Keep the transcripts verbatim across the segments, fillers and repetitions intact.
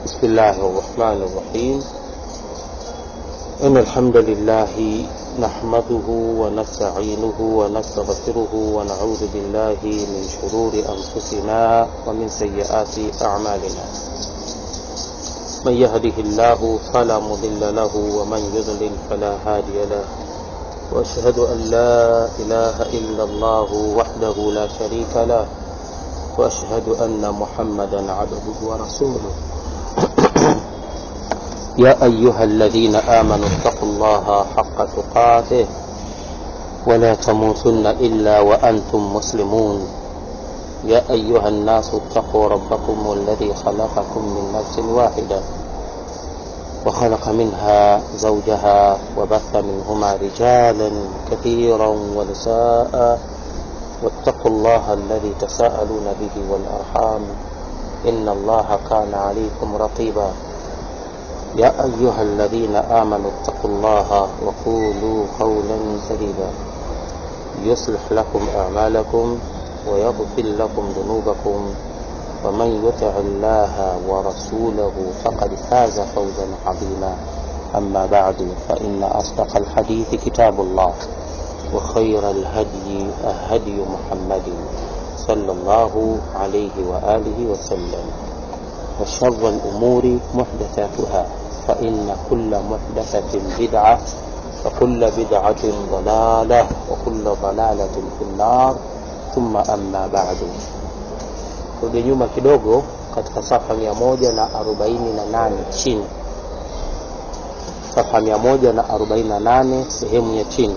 بسم الله الرحمن الرحيم. إن الحمد لله نحمده ونستعينه ونستغفره ونعوذ بالله من شرور أنفسنا ومن سيئات أعمالنا. من يهده الله فلا مضل له ومن يضلل فلا هادي له. وأشهد أن لا إله إلا الله وحده لا شريك له. وأشهد أن محمدا عبده ورسوله. يا أيها الذين آمنوا اتقوا الله حق تقاته ولا تموتن إلا وأنتم مسلمون. يا أيها الناس اتقوا ربكم الذي خلقكم من نفس واحدة وخلق منها زوجها وبث منهما رجالا كثيرا ونساء واتقوا الله الذي تساءلون به والأرحام إن الله كان عليكم رقيبا. يا أيها الذين آمنوا اتقوا الله وقولوا قولا سديدا يصلح لكم أعمالكم ويغفر لكم ذنوبكم ومن يطع الله ورسوله فقد فاز فوزا عظيما. أما بعد فإن أصدق الحديث كتاب الله وخير الهدي هدي محمد صلى الله عليه وآله وسلم وشر الأمور محدثاتها فإن كل محدثة بدعة وكل بدعة ضلالة وكل ضلالة في النار. ثم أما بعد. Rudi nyuma kidogo katika safa mia moja na arobaini na nane chini. Safa mia moja na arobaini na nane sehemu ya chini.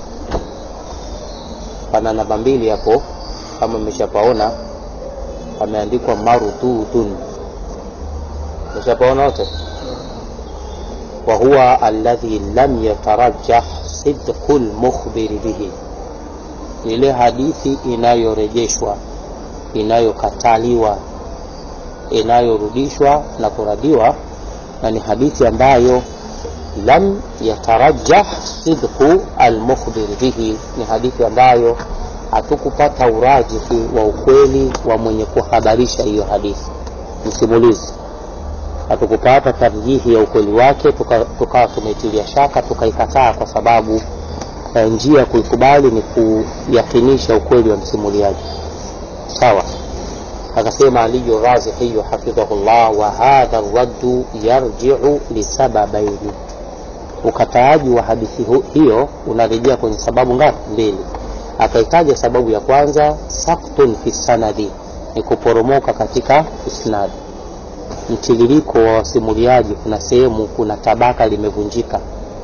Pana namba mbili hapo kama mmeshapaona pameandikwa marududun. Mmeshapaona wote? Wa huwa alladhi lam yatarajjah sidqul mukhbir bihi. Ile hadithi inayorejeshwa, inayokataliwa, inayorudishwa na kuradiwa, na ni hadithi ambayo lam yatarajjah sidqu al-mukhbir bihi, ni hadithi ambayo hatukupata urajihi wa ukweli wa mwenye kuhabarisha hiyo hadithi, msimulizi. Hatukupata tarjihi ya ukweli wake, tukawa tuka tumetilia shaka, tukaikataa kwa sababu njia ya kuikubali ni kuyakinisha ukweli wa msimuliaji. Sawa. Akasema Ali Razihi hafidhahullah, wa hadha ar-raddu yarji'u li sababaini. Ukataaji wa hadithi hiyo unarejea kwenye sababu ngapi? Mbili. Akaitaja sababu ya kwanza, saqtun fi sanadi, ni kuporomoka katika isnad. Mtiririko wa wasimuliaji, kuna sehemu, kuna tabaka limevunjika,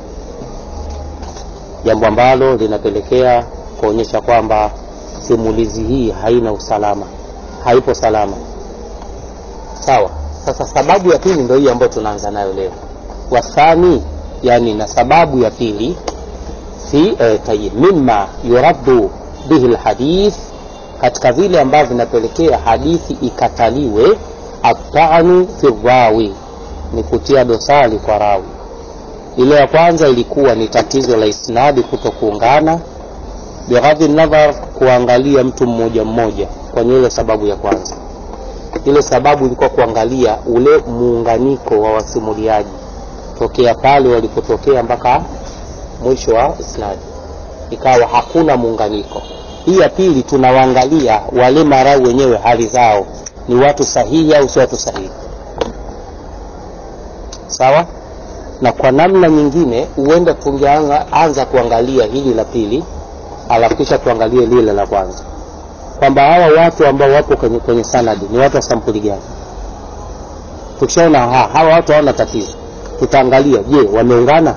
jambo ambalo linapelekea kuonyesha kwamba simulizi hii haina usalama, haipo salama. Sawa. Sasa sababu ya pili ndio hii ambayo tunaanza nayo leo. Wathani, yani na sababu ya pili, fi eh, tayyib mimma yuraddu bihi alhadith, katika vile ambavyo vinapelekea hadithi ikataliwe, at-ta'nu fi rawi, ni kutia dosari kwa rawi. Ile ya kwanza ilikuwa ni tatizo la isnadi kutokuungana, bighadhi nadhar, kuangalia mtu mmoja mmoja kwenye ile sababu ya kwanza. Ile sababu ilikuwa kuangalia ule muunganiko wa wasimuliaji tokea pale walipotokea mpaka mwisho wa isnadi, ikawa hakuna muunganiko. Hii ya pili, tunawaangalia wale marau wenyewe, hali zao ni watu sahihi au si watu sahihi. Sawa. Na kwa namna nyingine huenda tungeanza kuangalia hili la pili alafu kisha tuangalie lile la kwanza, kwamba hawa watu ambao wapo kwenye kwenye sanadi ni watu wa sampuli gani. Tukishaona ha, hawa watu hawana tatizo, tutaangalia je, wameungana.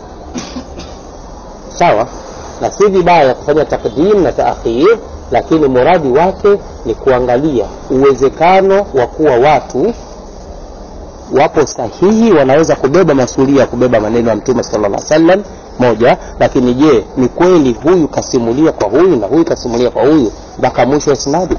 Sawa. Na si vibaya kufanya takdim na taakhir, lakini muradi wake ni kuangalia uwezekano wa kuwa watu wapo sahihi, wanaweza kubeba masuala ya kubeba maneno ya Mtume sallallahu alaihi wasallam moja, lakini je, ni kweli huyu kasimulia kwa huyu na huyu kasimulia kwa huyu mpaka mwisho wa isnadi.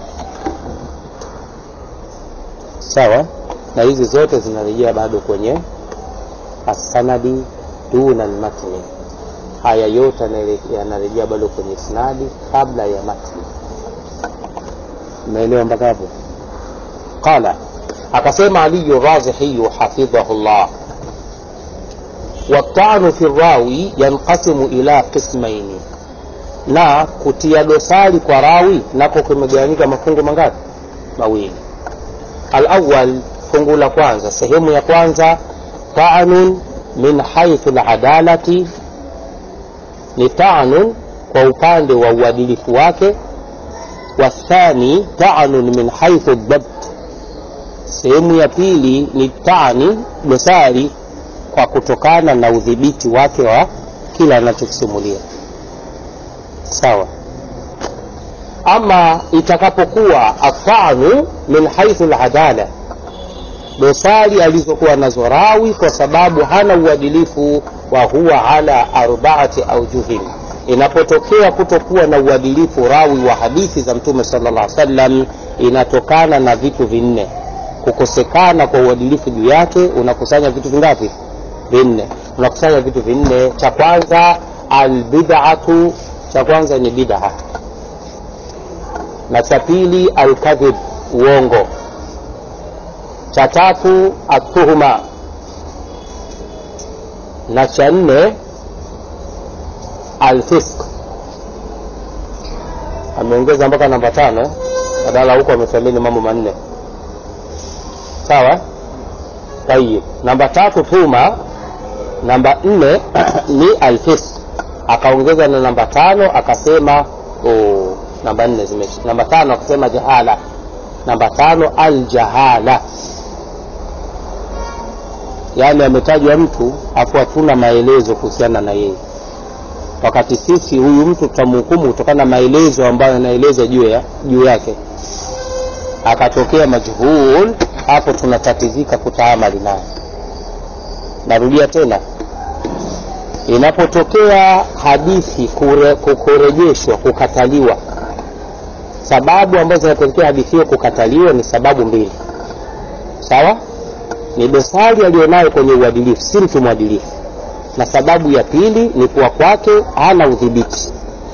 Sawa. Na hizi zote zinarejea bado kwenye as-sanadi duna al-matni. Haya yote yanarejea bado kwenye isnadi kabla ya matni. Maelewa mpaka hapo? Qala akasema Ali Razihi hafidhahullah, والطعن في الراوي ينقسم إلى قسمين, na kutia dosari kwa rawi nako kumegawanyika mafungu mangapi? Mawili. Al-awwal, fungu la kwanza, sehemu ya kwanza, ta'anun min haythu al-adalati, ni ta'anun kwa upande wa uadilifu wake. Wa thani ta'anun min haythu ad-dabt, sehemu ya pili ni ta'ani, dosari kwa kutokana na udhibiti wake wa kila anachokisimulia. Sawa. Ama itakapokuwa afanu min haythu al-adala, dosari alizokuwa nazo rawi kwa sababu hana uadilifu, wa huwa ala arba'ati awjuhin, inapotokea kutokuwa na uadilifu rawi wa hadithi za Mtume sallallahu alaihi wasallam, inatokana na vitu vinne. Kukosekana kwa uadilifu juu yake unakusanya vitu vingapi? Vinne. Unakusanya vitu vinne. Cha kwanza albid'atu, cha kwanza ni bid'a, na cha pili alkadhib, uongo, cha tatu atuhuma, na cha nne alfisq. Ameongeza mpaka namba tano, badala huko amethamini mambo manne. Sawa? Tayeb. Namba tatu tuhuma, namba nne ni alfisq, akaongeza na namba tano akasema oh, namba nne zimeisha. Namba tano akasema jahala, namba tano aljahala, yani ametajwa mtu afu hatuna maelezo kuhusiana na yeye, wakati sisi huyu mtu tutamhukumu kutokana na maelezo ambayo anaeleza juu ya juu yake. Akatokea majhul, hapo tunatatizika kutaamali naye. Narudia tena, inapotokea hadithi kure, kukurejeshwa, kukataliwa, sababu ambazo zinapelekea hadithi hiyo kukataliwa ni sababu mbili. Sawa? Ni dosari alionayo kwenye uadilifu, si mtu mwadilifu, na sababu ya pili ni kuwa kwake hana udhibiti,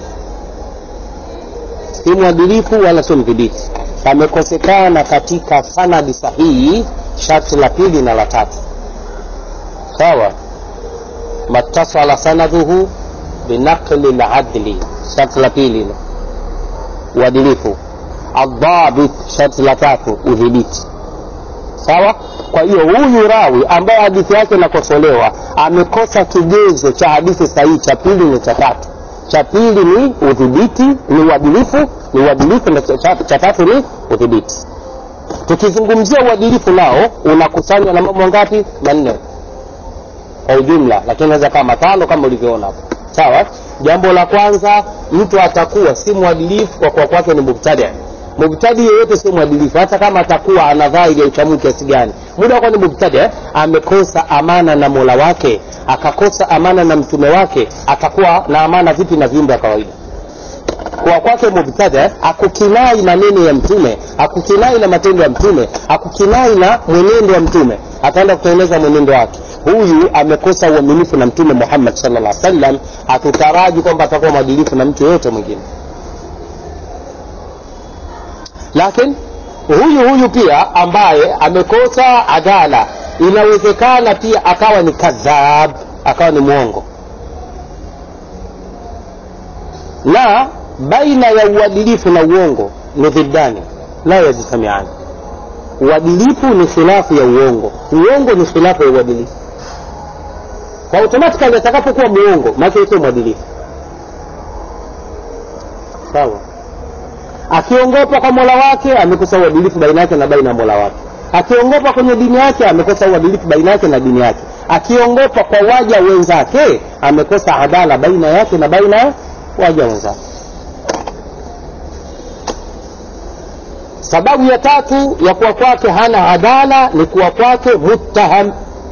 si mwadilifu wala si mdhibiti, amekosekana katika sanadi sahihi, sharti la pili na la tatu. Sawa? matasala sanaduhu binaqli al-adli, sharti la pili uadilifu. Adhabit, sharti la tatu udhibiti. Sawa? Kwa hiyo huyu rawi ambaye hadithi yake inakosolewa amekosa kigezo cha hadithi sahihi, cha pili ni cha tatu. Cha pili ni udhibiti, ni uadilifu, ni uadilifu, na cha tatu ni udhibiti. Tukizungumzia uadilifu nao unakusanywa na mambo ngapi? Manne kwa ujumla, lakini naweza kama tano kama ulivyoona hapo. Sawa? Jambo la kwanza, mtu atakuwa si mwadilifu kwa kwa kwake ni mubtadi'. Mubtadi yeyote si mwadilifu hata kama atakuwa ana dhahiri ya uchamungu kiasi gani. Muda kwa ni mubtadi', amekosa amana na Mola wake, akakosa amana na mtume wake, atakuwa na amana vipi na viumbe kawaida? Kwa kwake mubtadi', akukinai maneno ya mtume, akukinai na matendo ya mtume, akukinai na mwenendo wa mtume, ataenda kutengeneza mwenendo wake. Huyu amekosa uaminifu na mtume Muhammad sallallahu alaihi wasallam, hatutaraji kwamba atakuwa mwadilifu na mtu yote mwingine. Lakini huyu huyu pia ambaye amekosa adala, inawezekana pia akawa ni kadhab, akawa ni muongo. Na baina ya uadilifu na uongo ni dhidani, la yajtamiani. Uadilifu ni khilafu ya uongo, uongo ni khilafu ya uadilifu. Kwa automatically atakapokuwa muongo maana yake mwadilifu. Sawa? Akiongopa kwa Mola wake amekosa uadilifu baina yake na baina ya Mola wake. Akiongopa kwenye dini yake amekosa uadilifu baina yake na dini yake. Akiongopa kwa waja wenzake amekosa adala baina yake na baina ya waja wenzake. Sababu ya tatu ya kuwa kwake hana adala ni kuwa kwake muttaham.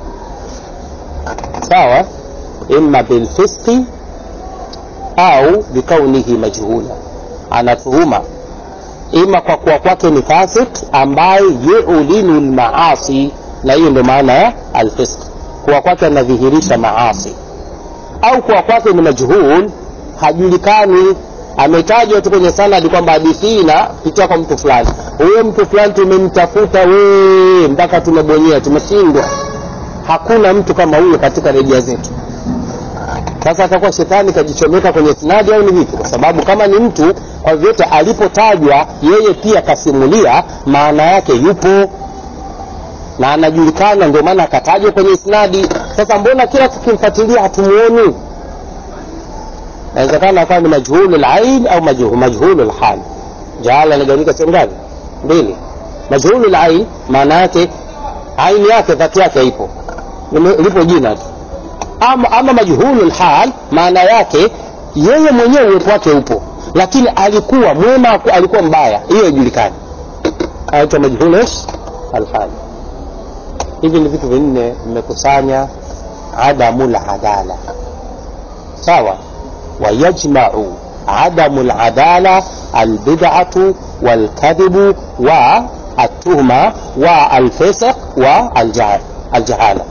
Sawa? Imma bil fisqi au bikaunihi majhula, anatuhuma ima kwa kuwa kwake ni fasik ambaye yu'linu al-maasi, na hiyo ndio maana ya al-fisq, kuwa kwake anadhihirisha maasi, au kuwa kwake ni majhul, hajulikani ametajwa tu kwenye sanad kwamba hadithi inapitia kwa mtu fulani. Huyo mtu fulani tumemtafuta wewe mpaka tumebonyea, tumeshindwa. Hakuna mtu kama huyo katika rejea zetu. Sasa atakuwa shetani kajichomeka kwenye sanadi au ni vipi? Kwa sababu kama ni mtu, kwa vyote alipotajwa yeye pia kasimulia, maana yake yupo na anajulikana, ndio maana akatajwa kwenye isnadi. Sasa mbona kila tukimfuatilia hatumuoni? Inawezekana akawa ni majhulul ain au majhul majhulul hal. Jahala inagawanyika sehemu ngapi? Mbili. Majhulul ain maana yake aini yake dhati yake ipo, lipo jina tu. Ama, ama majhulul hal maana yake yeye mwenyewe uwepo wake upo, lakini alikuwa mwema alikuwa mbaya, hiyo haijulikani. Aitwa majhulul hal. Hivi ni vitu vinne vimekusanya adamul adala. Sawa? ويجمع عدم العدالة البدعة والكذب والتهمة والفسق والجهالة.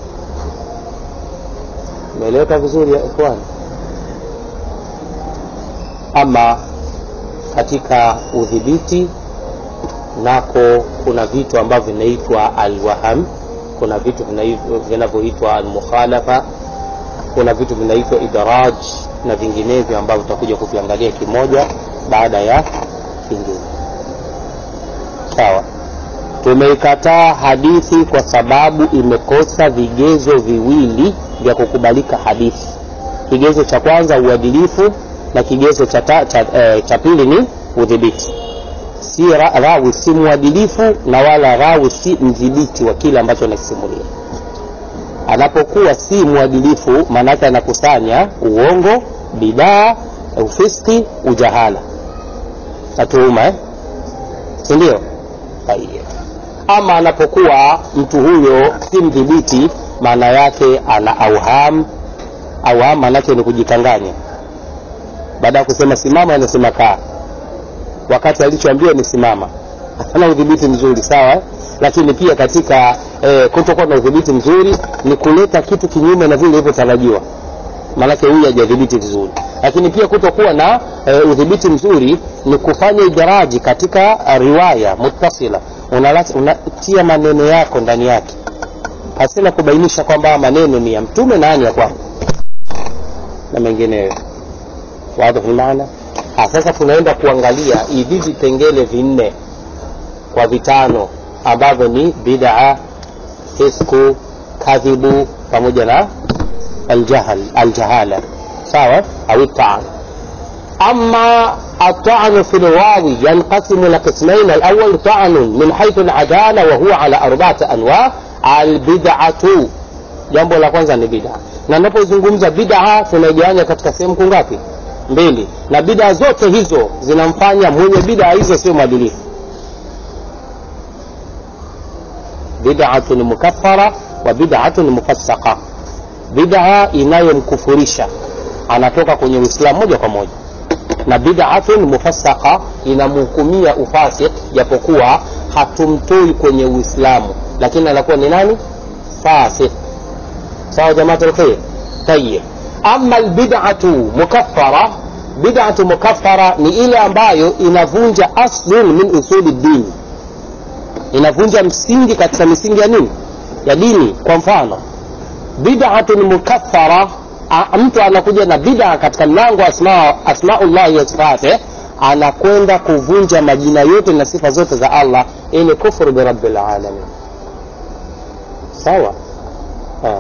مليك vizuri ya ikhwan. Ama katika udhibiti nako kuna vitu ambavyo vinaitwa alwaham, kuna vitu vinavyoitwa almukhalafa, kuna vitu vinaitwa idraj na vinginevyo ambavyo tutakuja kuviangalia kimoja baada ya kingine. Sawa? Tumeikataa hadithi kwa sababu imekosa vigezo viwili vya kukubalika hadithi. Kigezo cha kwanza uadilifu, na kigezo cha cha, eh, cha pili ni udhibiti. Si ra, rawi si muadilifu na wala rawi si mdhibiti wa kile ambacho anasimulia. Anapokuwa si muadilifu maana yake anakusanya uongo, bidaa, ufiski, ujahala, atuuma eh? Ndio. Ama anapokuwa mtu huyo si mdhibiti maana yake ana auham. Auham maana yake ni kujikanganya. Baada ya kusema simama anasema kaa, wakati alichoambiwa ni simama. Ana udhibiti mzuri, sawa? Lakini pia katika eh, kutokuwa na udhibiti mzuri ni kuleta kitu kinyume na vile ilivyotarajiwa, maana yake huyu hajadhibiti vizuri. Lakini pia kutokuwa na eh, udhibiti mzuri ni kufanya idaraji katika uh, riwaya muttasila, unatia una, maneno yako ndani yake hasina kubainisha kwamba maneno ni ya mtume na ni ya kwako na mengineyo. Wazi maana. Sasa tunaenda kuangalia hivi vipengele vinne kwa vitano ambavyo ni bid'a, fisku, kadhibu pamoja na aljahl aljahala. Sawa? Au ta'an. Amma at-ta'an fi al-rawi yanqasimu ila qismayn. al-awwal ta'an min haythu al-adala wa huwa ala arba'ati anwa'. Al-bid'atu, jambo la kwanza ni bid'a, na ninapozungumza bid'a tunagawanya katika sehemu ngapi? Mbili. Na bid'a zote hizo zinamfanya mwenye bid'a hizo sio mwadilifu. Bid'atun mukaffara wa bid'atun mufassaqa. Bid'a inayomkufurisha anatoka kwenye Uislamu moja kwa moja, na bid'atun mufassaqa inamhukumia ufasik japokuwa hatumtoi kwenye Uislamu, lakini anakuwa ni nani? Fasik. Sawa jamaa tulkhair. Tayyib. Amma albid'atu mukaffara, bid'atu mukaffara ni ile ambayo inavunja aslun min usuli din, inavunja msingi katika misingi ya nini? Ya dini. Kwa mfano bid'atu mukaffara, mtu anakuja na bid'a katika mlango asma asmaullah wa sifatihi, anakwenda kuvunja majina yote na sifa zote za Allah, ili kufuru bi rabbil alamin. Sawa? ah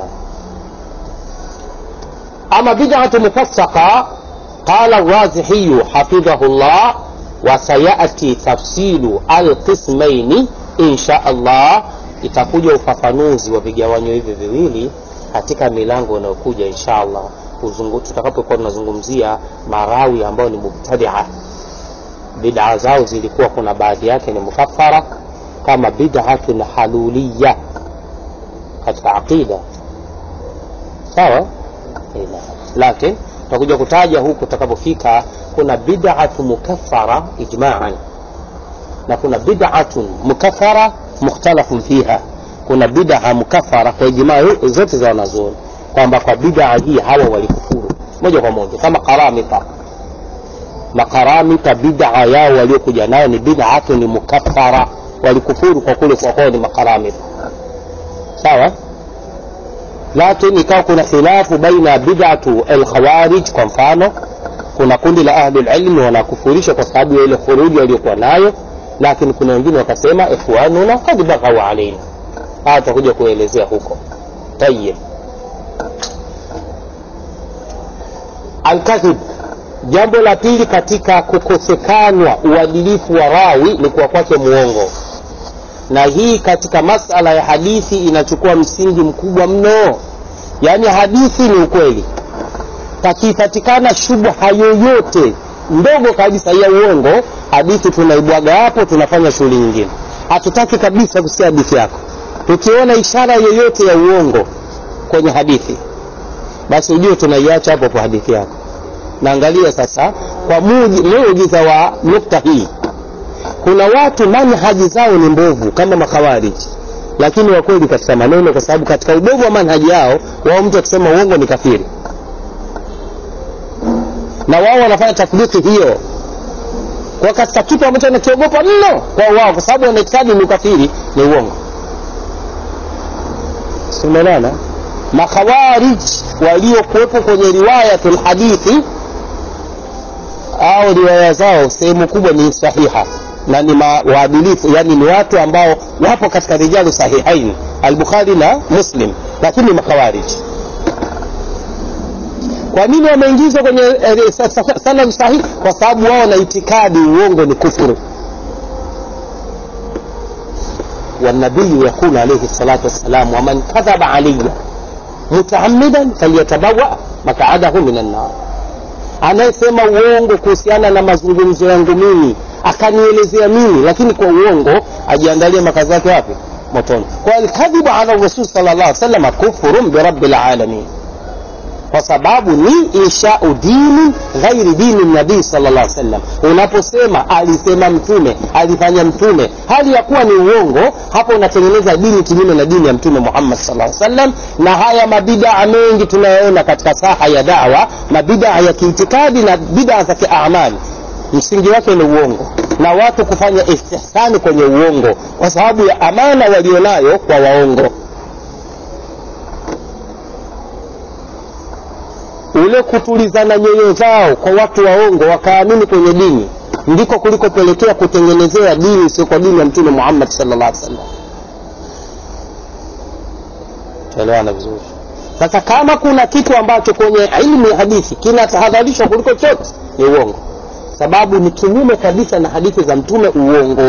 أما بدعة مفسقة قال الرازحي حفظه الله وسيأتي تفصيل القسمين إن شاء الله. Itakuja ufafanuzi wa vigawanyo hivi viwili katika milango inayokuja inshallah, tutakapokuwa tunazungumzia marawi ambao ni mubtadi'a. Bid'a zao zilikuwa kuna baadhi yake ni mukaffara, kama bid'atun haluliyya katika aqida. Sawa? Lakini tutakuja kutaja huko tutakapofika kuna bid'atu mukaffara ijma'an, na kuna bid'atun mukaffara mukhtalafun fiha. Kuna bid'a mukaffara kwa ijma' zote za wanazuoni kwamba kwa bid'a hii hawa walikufuru moja kwa moja, kama qaramita. Makaramita bid'a yao waliokuja nayo ni bid'atu ni mukaffara, walikufuru kwa kule kwa kwao ni makaramita. Sawa? Lakini ikawa kuna khilafu baina bid'atu al-khawarij. Kwa mfano kuna kundi la ahli al-ilm wanakufurisha kwa sababu ya ile khuruji waliokuwa nayo, lakini kuna wengine wakasema ikhwanuna qad baghaw alaina. Hata kuja kuelezea huko. Tayyib. Al-kadhib, jambo la pili katika kukosekana uadilifu wa rawi ni kuwa kwake muongo. Na hii katika masala ya hadithi inachukua msingi mkubwa mno. Yaani hadithi ni ukweli, takipatikana shubha yoyote ndogo kabisa ya uongo, hadithi tunaibwaga hapo, tunafanya shughuli nyingine. Hatutaki kabisa kusikia hadithi yako. Tukiona ishara yoyote ya uongo kwenye hadithi, basi ujue tunaiacha hapo kwa hadithi yako. Na angalia sasa kwa muujiza wa nukta hii, kuna watu manhaji zao ni mbovu kama makhawariji, lakini wa kweli katika maneno, kwa sababu katika ubovu wa manhaji yao wao mtu akisema uongo ni kafiri, na wao wanafanya takdiki hiyo kwa katika kitu ambacho wanakiogopa mno kwa wao, kwa sababu wanaitikadi ni kafiri, ni uongo. Sumelana makhawarij waliokuwepo kwenye riwayatul hadithi au riwaya zao sehemu kubwa ni sahiha na ni waadilifu, yani ni watu ambao wapo katika rijalu sahihain al-Bukhari na Muslim, lakini makhawarij. Kwa nini wameingizwa kwenye sanad sahihi? Kwa sababu wao na itikadi uongo ni kufuru. والنبي يقول عليه الصلاة والسلام ومن كذب علي متعمدا فليتبوأ مقعده من النار. Anayesema uongo kuhusiana na mazungumzo yangu mimi, akanielezea mimi lakini kwa uongo, ajiandalie makazi yake wapi? Motoni. Kwa al-kadhibu ala Rasul sallallahu alaihi wasallam kufrun bi rabbil alamin, kwa sababu ni insha'u dini ghairi dini nabii sallallahu alaihi wasallam. Unaposema alisema mtume, alifanya mtume, hali ya kuwa ni uongo, hapo unatengeneza dini kinyume na dini ya mtume Muhammad sallallahu alaihi wasallam. Na haya mabid'a mengi tunayoona katika saha ya da'wa, mabid'a ya kiitikadi na bid'a za kiamali, msingi wake ni uongo, na watu kufanya istihsani kwenye uongo kwa sababu ya amana walionayo kwa waongo. Ule kutulizana nyoyo zao kwa watu waongo wakaamini kwenye dini, ndiko kulikopelekea kutengenezea dini sio kwa dini ya mtume Muhammad sallallahu alaihi wasallam. Tuelewana vizuri. Sasa kama kuna kitu ambacho kwenye ilmu ya hadithi kinatahadharishwa kuliko chote ni uongo, sababu ni kinyume kabisa na hadithi za mtume uongo.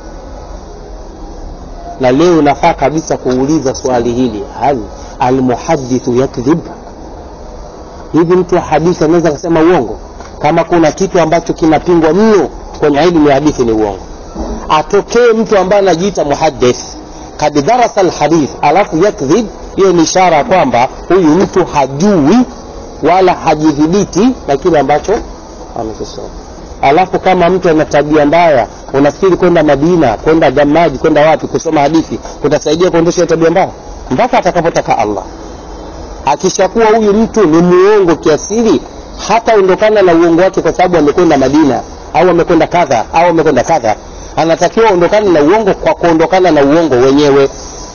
Na leo nafaa kabisa kuuliza swali hili, hal almuhaddithu yakdhib? Hivi mtu wa hadithi anaweza kusema uongo? Kama kuna kitu ambacho kinapingwa mno kwenye elimu ya hadithi ni uongo. Atokee mtu ambaye anajiita muhaddith kad darasa alhadith alafu yakdhib, hiyo ni ishara kwamba huyu mtu hajui wala hajidhibiti na kile ambacho amekisoma. Alafu kama mtu ana tabia mbaya, unafikiri kwenda Madina, kwenda Damaji, kwenda wapi kusoma hadithi kutasaidia kuondosha tabia mbaya? Mpaka atakapotaka Allah. Akishakuwa huyu mtu ni muongo kiasili, hata ondokana na uongo wake kwa sababu amekwenda Madina au amekwenda kadha au amekwenda kadha, anatakiwa ondokana na uongo kwa kuondokana na uongo wenyewe.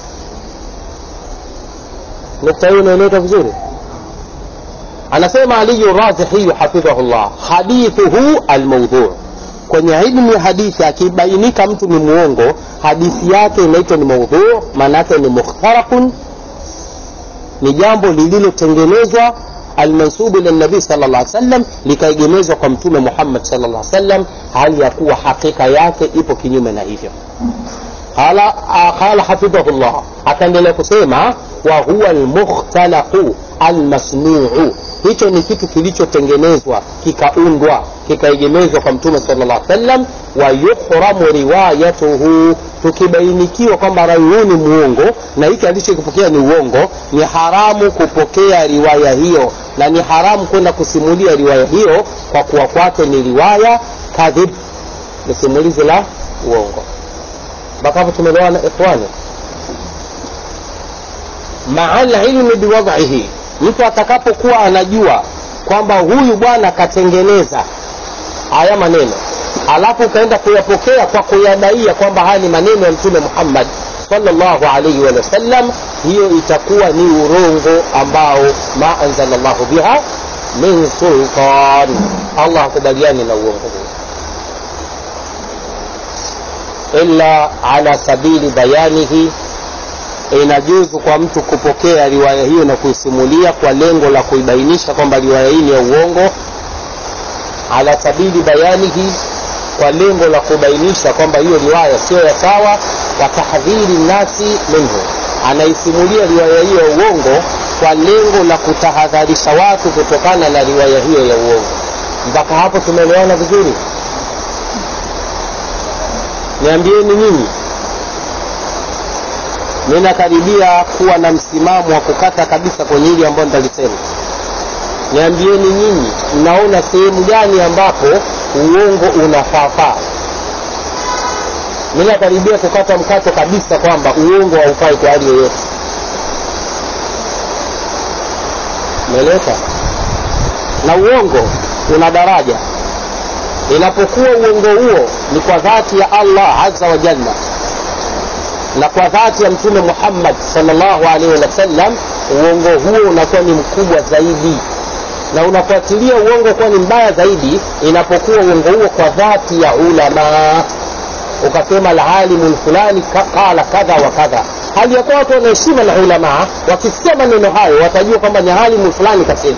Nukta hiyo inaeleweka vizuri. Anasema Ali Razihi hafidhahullah, hadithuhu almawdhu'. Kwenye ilmu ya hadithi akibainika mtu ni muongo, hadithi yake inaitwa ni mawdhu', maana yake ni mukhtaraqun, ni jambo lililotengenezwa almansubu ila nabii sallallahu alaihi wasallam, likaegemezwa kwa mtume Muhammad sallallahu alaihi wasallam, hali ya kuwa hakika yake ipo kinyume na hivyo. Qala qala hafidhahullah, akaendelea kusema wa huwa almukhtalaqu almasnu'u, hicho ni kitu kilichotengenezwa kikaundwa kikaegemezwa kwa mtume sallallahu alaihi wasallam. Wa yuhramu riwayatuhu, tukibainikiwa kwamba rawi huyu ni muongo na hiki alichokipokea ni uongo, ni haramu kupokea riwaya hiyo, na ni haramu kwenda kusimulia riwaya hiyo kwa kuwa kwake ni riwaya kadhib, ni simulizi la uongo. Mpaka hapo tumeelewana ikhwani? Ma'al ilmi biwad'ihi, mtu atakapokuwa anajua kwamba huyu bwana katengeneza haya maneno, alafu ukaenda kuyapokea kwa kuyadaia kwamba haya ni maneno ya Mtume Muhammad sallallahu alayhi wa sallam, hiyo itakuwa ni urongo ambao ma anzalallahu biha min sultan. Allah hakubaliani na uongo huo, illa ala sabili bayanihi. Inajuzu kwa mtu kupokea riwaya hiyo na kuisimulia kwa lengo la kuibainisha kwamba riwaya hii ni ya uongo, ala sabili bayanihi, kwa lengo la kubainisha kwamba hiyo riwaya sio ya sawa, wa tahdhiri nasi minhu, anaisimulia riwaya hiyo ya uongo kwa lengo la kutahadharisha watu kutokana na riwaya hiyo ya uongo. Mpaka hapo tumeelewana vizuri? Niambieni nyinyi, ninakaribia kuwa na msimamo wa kukata kabisa kwenye hili ambalo nitalisema. Niambieni nyinyi, mnaona sehemu gani ambapo uongo unafaa? Ninakaribia kukata mkato kabisa kwamba uongo haufai kwa hali yoyote. Meleka na uongo una daraja. Inapokuwa uongo huo ni kwa dhati ya Allah azza wa jalla na kwa dhati ya Mtume Muhammad sallallahu alaihi wasallam, uongo huo unakuwa ni mkubwa zaidi, na unafuatilia uongo kuwa ni mbaya zaidi inapokuwa uongo huo kwa dhati ya ulama. Ukasema al-alimu fulani qala kadha wa kadha, hali ya kuwa watu wanaheshima na ulama, wakisikia maneno hayo watajua kwamba ni alimu fulani kasema,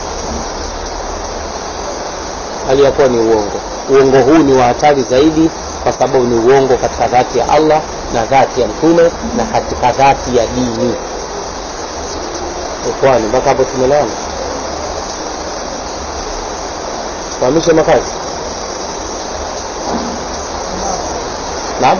hali ya kuwa ni uongo. Uongo huu ni wa hatari zaidi kwa sababu ni uongo katika dhati ya Allah na dhati ya Mtume na katika dhati ya dini. Ikhwani, mpaka hapo tumeelewana? Fahamisha makazi. Naam?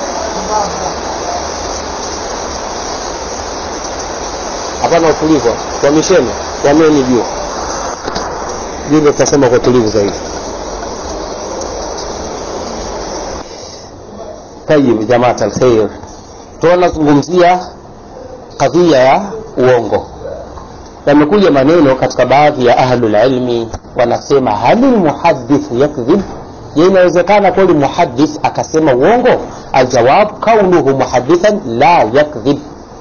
Hapana utulivu. Fahamisheni, yameni juu. Juu tutasema kwa utulivu zaidi. Tayyib jamaa alkhair, tunazungumzia kadhia ya uongo. Yamekuja maneno katika baadhi ya ahlul ilmi wanasema, hali muhaddith yakdhib, je, inawezekana kweli muhaddith akasema uongo? Aljawab, kaunuhu muhaddithan la yakdhib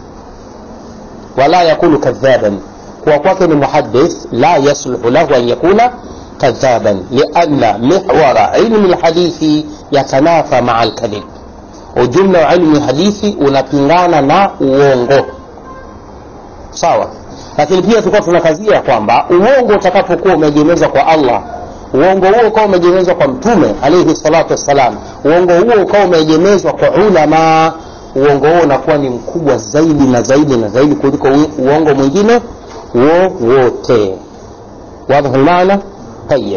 wala yakunu kadhaban, kwa kwake ni muhaddith la yasluhu lahu an yakuna kadhaban, lianna mihwara ilmi alhadithi yatanafa maa alkadhib. Ujumla wa ilmu hadithi unapingana na uongo, sawa? Lakini pia tulikuwa tunakazia kwamba uongo utakapokuwa umegemezwa kwa Allah, uongo huo ukawa umegemezwa kwa Mtume alayhi salatu wassalam, uongo huo ukawa umegemezwa kwa ulama, uongo huo unakuwa ni mkubwa zaidi na zaidi na zaidi kuliko uongo mwingine wowote. Wazi maana? Tayeb.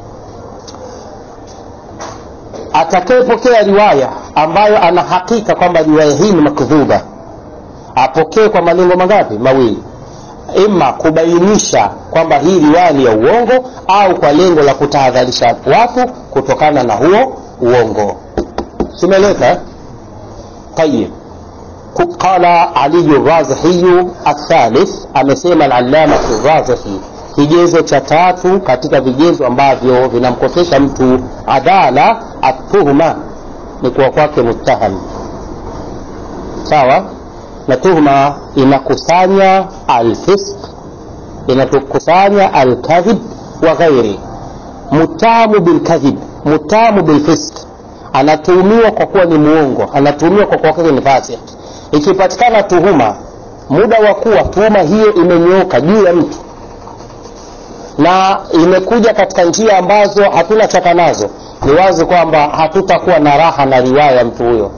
Atakayepokea riwaya ambayo ana hakika kwamba riwaya hii ni makdhuba, apokee kwa malengo mangapi? Mawili. Ima kubainisha kwamba hii riwaya ni ya uongo, au kwa lengo la kutahadharisha watu kutokana na huo uongo. Simeleka? Tayeb. Qala Ali al-Razihi al-Thalith, amesema al-Allama al-Razihi, kigezo cha tatu katika vigezo ambavyo vinamkosesha mtu adala atuhuma ni kuwa kwake muttaham, sawa? Na tuhuma inakusanya al-fisq, inakusanya al-kadhib wa ghairi. Mutamu bil-kadhib, mutamu bil-fisq, anatuhumiwa kwa kuwa ni muongo, anatuhumiwa kwa kuwa ni fasik. Ikipatikana tuhuma, muda wa kuwa tuhuma hiyo imenyooka juu ya mtu na imekuja katika njia ambazo hatuna chaka nazo, ni wazi kwamba hatutakuwa na raha na riwaya ya mtu huyo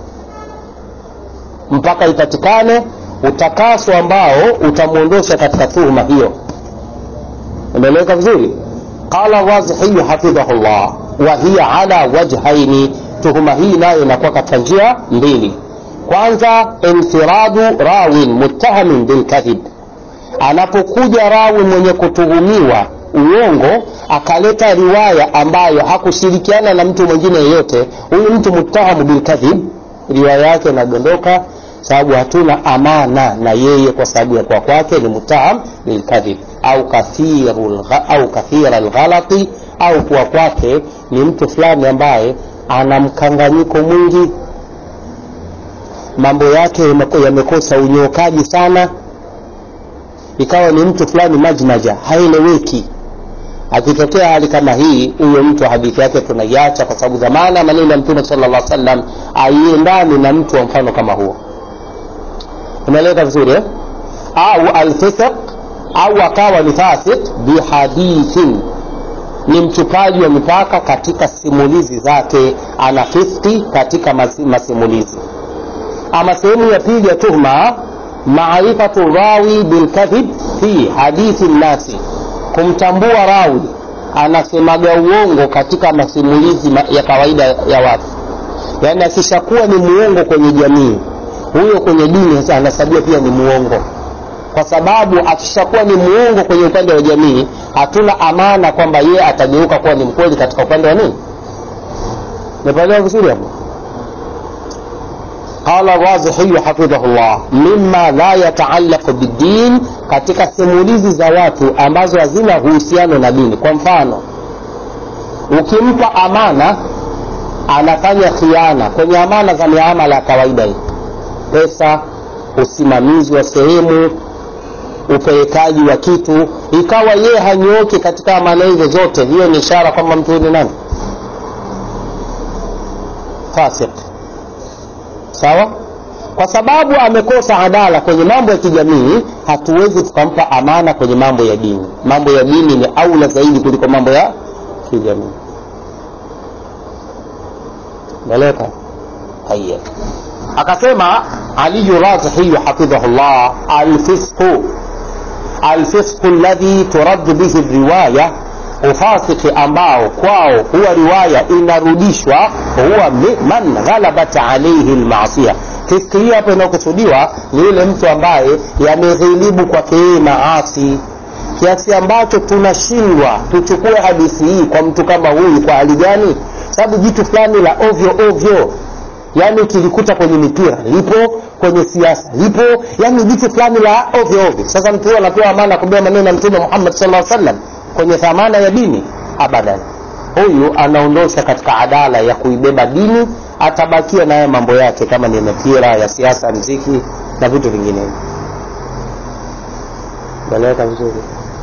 mpaka ipatikane utakaso ambao utamuondosha katika tuhuma hiyo. Umeeleweka vizuri? Qala Razihi hafidhahullah, wa hiya ala wajhaini, tuhuma hii nayo inakuwa katika njia mbili. Kwanza, infiradu rawin muttahamin bil kadhib, anapokuja rawi mwenye kutuhumiwa uongo akaleta riwaya ambayo hakushirikiana na mtu mwingine yeyote, huyu mtu muttahamu bil kadhib, riwaya yake inadondoka, sababu hatuna amana na yeye kwa sababu ya kwa kwake ni muttaham bil kadhib, au kathirul au kathira al-ghalati, au kuwa kwake ni mtu fulani ambaye ana mkanganyiko mwingi, mambo yake yamekosa unyokaji sana, ikawa ni mtu fulani majmaja, haeleweki. Akitokea hali kama hii, huyo mtu hadithi yake tunaiacha, kwa sababu dhamana maneno ya Mtume sallallahu alaihi wasallam aiendani na mtu wa mfano kama huo. Unaeleza vizuri eh? Au al-fisq, au akawa ni fasik bihadithin, ni mchupaji wa mipaka katika simulizi zake, ana fiski katika masimulizi. Ama sehemu ya pili ya tuhma, maarifatu rawi bilkadhib fi hadithi nasi, kumtambua rawi anasemaga uongo katika masimulizi ya kawaida ya watu. Yani akishakuwa ni muongo kwenye jamii, huyo kwenye dini anasabia pia ni muongo, kwa sababu akishakuwa ni muongo kwenye upande wa jamii, hatuna amana kwamba yeye atageuka kuwa ni mkweli katika upande wa nini. Nipaelewa vizuri hapo? Qala Razihi hafidhahullah, mimma la yataallaq bid-din, katika simulizi za watu ambazo hazina uhusiano na dini. Kwa mfano, ukimpa amana anafanya khiana kwenye amana za miamala ya kawaida hii, pesa, usimamizi wa sehemu, upelekaji wa kitu, ikawa yeye hanyoki katika amana hizo zote, hiyo ni ishara kwamba mtu ni nani? Fasik. Sawa? Kwa sababu amekosa adala kwenye mambo ya kijamii, hatuwezi tukampa amana kwenye mambo ya dini. Mambo ya dini ni aula zaidi kuliko mambo ya kijamii. Daleka haya. Akasema Ali Razihi hafidhahullah, al-fisqu al-fisqu alladhi turad bihi riwaya, ufasiki ambao kwao huwa riwaya inarudishwa, huwa man ghalabat alayhi al-ma'siyah. Fikiria hapo inakusudiwa ni yule mtu ambaye yameghilibu kwa yeye maasi, kiasi ambacho tunashindwa tuchukue hadithi hii kwa mtu kama huyu. Kwa hali gani? Sababu jitu fulani la ovyo ovyo, yani kilikuta kwenye mipira lipo, kwenye siasa lipo, yani jitu fulani la ovyo ovyo. Sasa mtu huyo anapewa amana kumbea maneno ya Mtume Muhammad sallallahu alaihi wasallam kwenye thamana ya dini? Abadan. Huyu anaondosha katika adala ya kuibeba dini, atabakia naye mambo yake kama ni mipira ya siasa, muziki na vitu vingine. Baleka vizuri.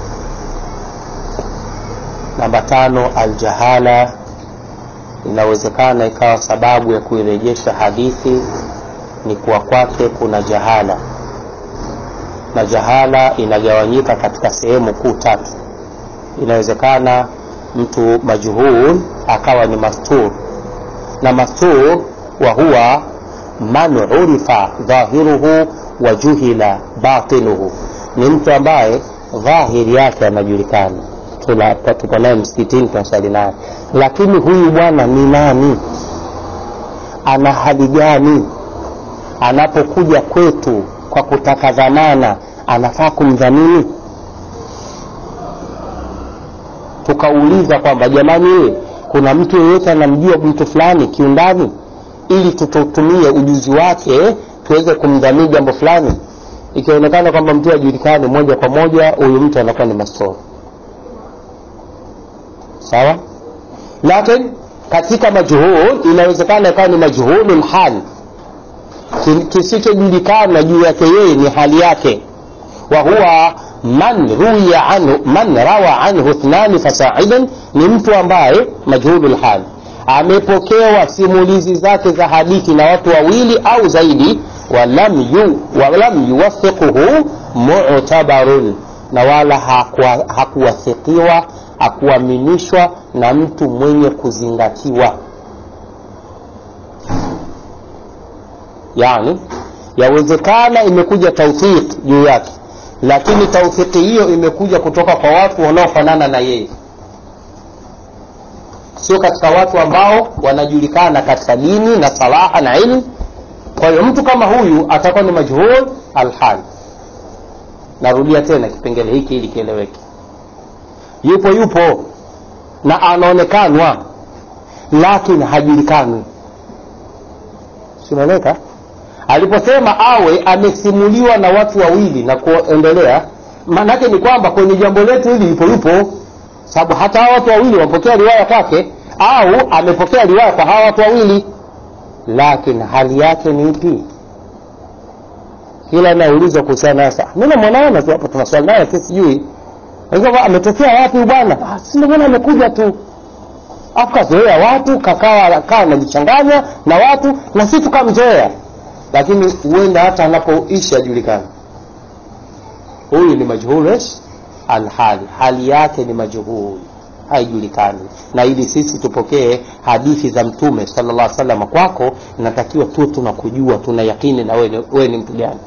Namba tano, aljahala. Inawezekana ikawa sababu ya kuirejesha hadithi ni kuwa kwake kuna jahala, na jahala inagawanyika katika sehemu kuu tatu. Inawezekana mtu majhul akawa ni mastur, na mastur wa huwa man urifa dhahiruhu wa juhila batinuhu, ni mtu ambaye dhahiri yake anajulikana, tupo naye msikitini tunasali naye, lakini huyu bwana ni nani, ana hali gani, anapokuja kwetu kwa kutaka dhamana anafaa kumdhamini? Tukauliza kwamba jamani, kuna mtu yeyote anamjua mtu fulani kiundani, ili tutumie ujuzi wake tuweze kumdhamini jambo fulani? Ikionekana kwamba mtu ajulikane moja kwa moja, huyu mtu anakuwa ni masoro. Sawa? Lakini katika majhul inawezekana ikawa ni majhulul hal, kisichojulikana juu yake yeye ni hali yake, wa huwa man ruya anhu man rawa anhu ithnani fasa'idan, ni mtu ambaye majhulul hal amepokewa simulizi zake za hadithi na watu wawili au zaidi, walam yu walam yuwathiquhu mu'tabarun, na wala hakuwathiqiwa, hakuaminishwa na mtu mwenye kuzingatiwa. Yani yawezekana imekuja tawthiq juu yake, lakini tawthiqi hiyo imekuja kutoka kwa watu wanaofanana na yeye, sio katika watu ambao wanajulikana katika dini na salaha na ilmu. Kwa hiyo mtu kama huyu atakuwa ni majhul alhal. Narudia tena kipengele hiki ili kieleweke. Yupo yupo na anaonekanwa, lakini hajulikani. Simeleka? Aliposema awe amesimuliwa na watu wawili na kuendelea, maana yake ni kwamba kwenye jambo letu hili yupo yupo, sababu hata hao watu wawili wamepokea riwaya kwake au amepokea riwaya kwa hao watu wawili, lakini hali yake ni ipi? Kila naulizwa kuhusiana sasa, mimi mwanaona tu hapo tunaswali naye sisi sijui Unajua ametokea wapi bwana? Ah, si ndio bwana amekuja tu. Akazoea watu, kakaa kaa anajichanganya na watu na sisi tukamzoea. Lakini huenda hata anapoishi ajulikana. Huyu ni majhul al-hali. Hali yake ni majhul, haijulikani. Na ili sisi tupokee hadithi za Mtume sallallahu alaihi wasallam kwako, inatakiwa tu tunakujua, tuna yakini na wewe wewe ni mtu gani.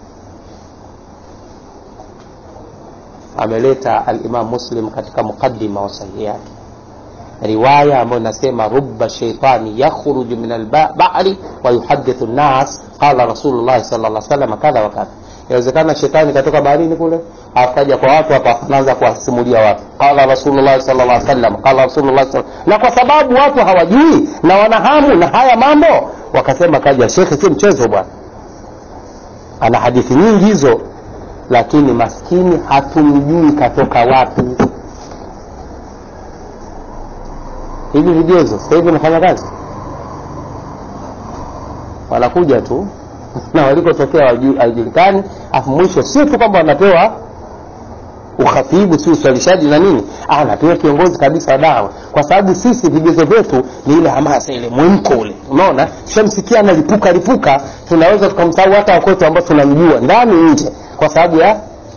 Ameleta al-Imam Muslim katika mukaddima wa sahihi yake riwaya ambayo nasema rubba shaytani yakhruju min al-bahri wa yuhaddithu an-nas qala Rasulullah sallallahu alaihi wasallam kadha wa kadha. Inawezekana shetani katoka baharini kule akaja kwa watu hapa anaanza kuwasimulia watu qala Rasulullah sallallahu alaihi wasallam qala Rasulullah sallallahu, na kwa sababu watu hawajui na wanahamu na haya mambo wakasema kaja shekhe, si mchezo bwana, ana hadithi nyingi hizo, lakini maskini hatumjui katoka wapi. Hivi vigezo sasa hivi nafanya kazi, wanakuja tu na walikotokea haijulikani, afu mwisho sio tu kwamba wanapewa ukhatibu, si uswalishaji na nini, ah anapewa kiongozi kabisa dawa, kwa sababu sisi vigezo vyetu ni ile hamasa ile mwamko ule, unaona shamsikia analipuka lipuka, tunaweza tukamsahau hata wakoto ambao tunamjua ndani nje kwa sababu ya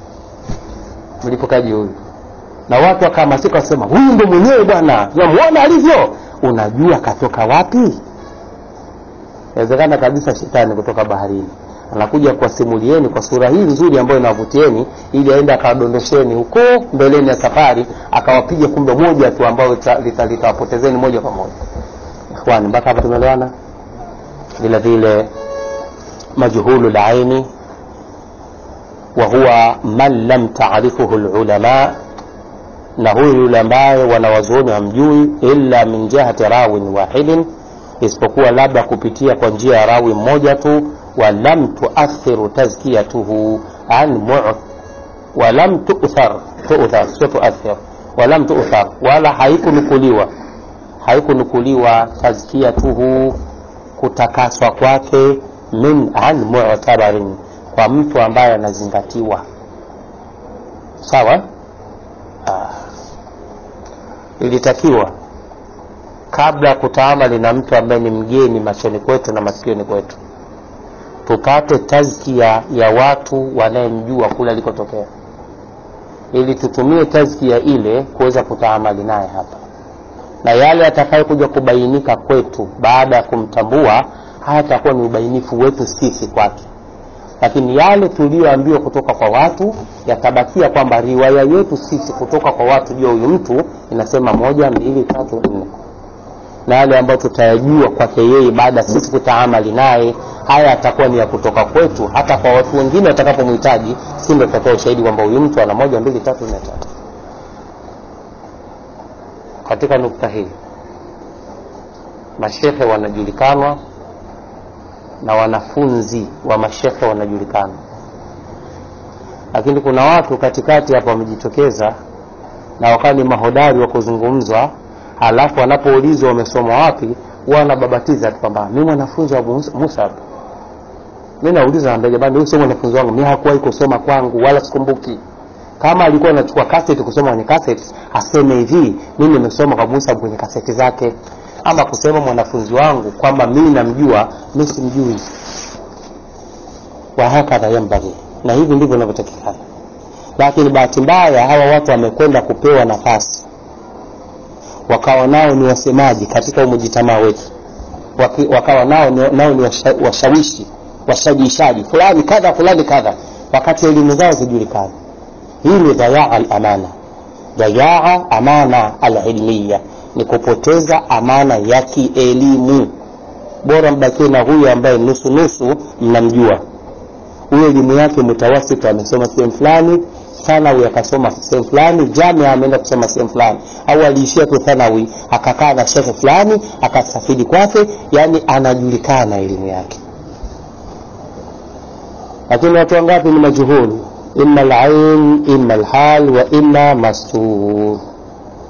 mlipukaji huyu. Na watu wakahamasika wasema huyu ndo mwenyewe bwana, unamuona alivyo, unajua katoka wapi? Inawezekana kabisa shetani kutoka baharini anakuja kuwasimulieni kwa sura hii nzuri ambayo inavutieni, ili aende akadondosheni huko mbeleni ya safari akawapiga kumbe moja tu ambao litawapotezeni moja kwa moja. Ikhwani, mpaka hapa tumeelewana? Vile vile majhulu al-aini wa huwa man lam ta'rifuhu al-ulama, na huyu yule ambaye wanawazuoni hamjui illa min jihati rawin wahidin, isipokuwa labda kupitia kwa njia ya rawi mmoja tu, wa lam tuathiru tazkiyatuhu an mu'th wa lam tu'thar tu'thar sio tuathir wa lam tu'thar, wala haikunukuliwa haikunukuliwa tazkiyatuhu kutakaswa kwake min an mu'tabarin, kwa mtu ambaye anazingatiwa. Sawa? Ah. Ilitakiwa kabla kutaamali na mtu ambaye ni mgeni machoni kwetu na masikioni kwetu, tupate tazkia ya watu wanayemjua kule alikotokea, ili tutumie tazkia ile kuweza kutaamali naye hapa, na yale atakayo kuja kubainika kwetu baada ya kumtambua hayatakuwa ni ubainifu wetu sisi kwake, lakini yale tulioambiwa kutoka kwa watu yatabakia kwamba riwaya yetu sisi kutoka kwa watu juu huyu mtu inasema moja mbili tatu nne, na yale ambayo tutayajua kwake yeye baada sisi kutaamali naye haya atakuwa ni ya kutoka kwetu, hata kwa watu wengine watakapomhitaji si ndio tutatoa ushahidi kwamba huyu mtu ana moja mbili tatu nne tatu. Katika nukta hii mashehe wanajulikanwa na wanafunzi wa mashehe wanajulikana, lakini kuna watu katikati hapa wamejitokeza na wakati ni mahodari wa kuzungumzwa, halafu wanapoulizwa wamesoma wapi wanababatiza kwamba mimi mwanafunzi wa Musa. Mimi nauliza na mbele bado usome mwanafunzi wangu, mimi hakuwahi kusoma kwangu wala sikumbuki. Kama alikuwa anachukua cassette kusoma kwenye cassette aseme hivi mimi nimesoma kwa Musa kwenye cassette zake, ama kusema mwanafunzi wangu kwamba mimi namjua, mimi simjui. Wa hakadha yambagi, na hivi ndivyo inavyotakikana. Lakini bahati mbaya hawa watu wamekwenda kupewa nafasi, wakawa nao ni wasemaji katika umujitamaa wetu, wakawa nao nao ni washawishi washawishaji fulani kadha fulani kadha, wakati elimu zao zijulikana. Hii ni dhayaa al-amana, dhayaa amana al-ilmiya, ni kupoteza amana ya kielimu. Bora mbaki na huyu ambaye nusu nusu mnamjua, huyo elimu yake mtawasita, amesoma sehemu fulani, thanawi akasoma sehemu fulani, jamii ameenda kusoma sehemu fulani, au aliishia tu thanawi akakaa na shekhe fulani akasafiri kwake, yani anajulikana elimu yake. Lakini watu wangapi ni majhul, imma al-ain imma al-hal wa imma mastur.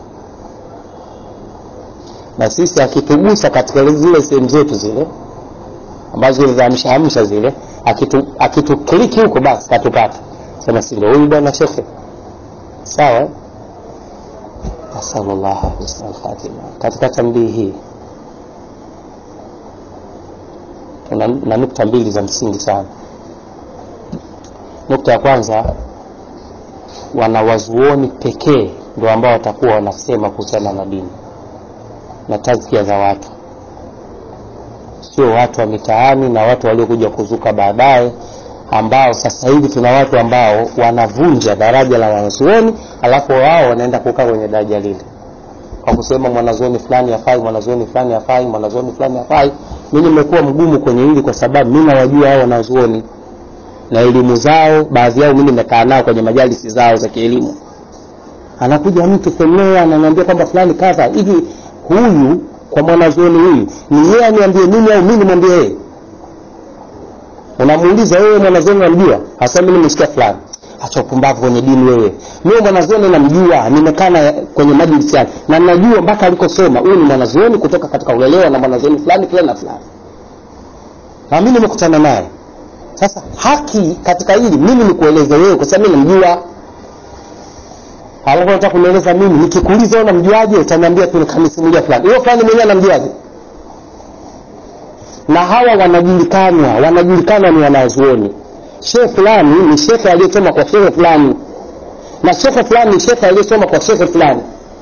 na sisi akitugusa katika zile sehemu zetu zile ambazo zile za amsha zile, akitu akitu kliki huko basi katupata. Sema si ndio huyu bwana shekhe? Sawa? Sallallahu alaihi wasallam. Katika tambii hii kuna na nukta mbili za msingi sana. Nukta ya kwanza, wanawazuoni pekee ndio ambao watakuwa wanasema kuhusiana na dini na tazkia za watu, sio watu wa mitaani na watu waliokuja kuzuka baadaye, ambao sasa hivi tuna watu ambao wanavunja daraja la wanazuoni alafu wao wanaenda kukaa kwenye daraja lile kwa kusema mwanazuoni fulani hafai, mwanazuoni fulani hafai, mwanazuoni fulani hafai. Mimi nimekuwa mgumu kwenye hili kwa sababu mimi nawajua hao wanazuoni na elimu zao, baadhi yao mimi nimekaa nao kwenye majalisi zao za kielimu. Anakuja mtu femea ananiambia kwamba fulani kadha hivi, huyu kwa mwanazuoni huyu ni yeye aniambie mimi au mimi nimwambie yeye? Unamuuliza wewe mwanazuoni unamjua? Hasa mimi nimesikia fulani. Acha upumbavu kwenye dini wewe. Mimi mwanazuoni namjua, nimekaa kwenye majlisi yake na ninajua mpaka alikosoma. Huyu ni mwanazuoni kutoka katika ulelewa na mwanazuoni fulani fulani na fulani. Na mimi nimekutana naye. Sasa haki katika hili mimi nikueleze wewe kwa sababu mimi namjua. Alafu nataka kunieleza mimi, nikikuuliza wewe unamjuaje utaniambia tu nikamsimulia fulani. Wewe fulani mwenyewe anamjuaje? Na hawa wanajulikana, wanajulikana ni wanazuoni. Sheikh fulani ni sheikh aliyesoma kwa sheikh fulani, na sheikh fulani ni sheikh aliyesoma kwa sheikh fulani.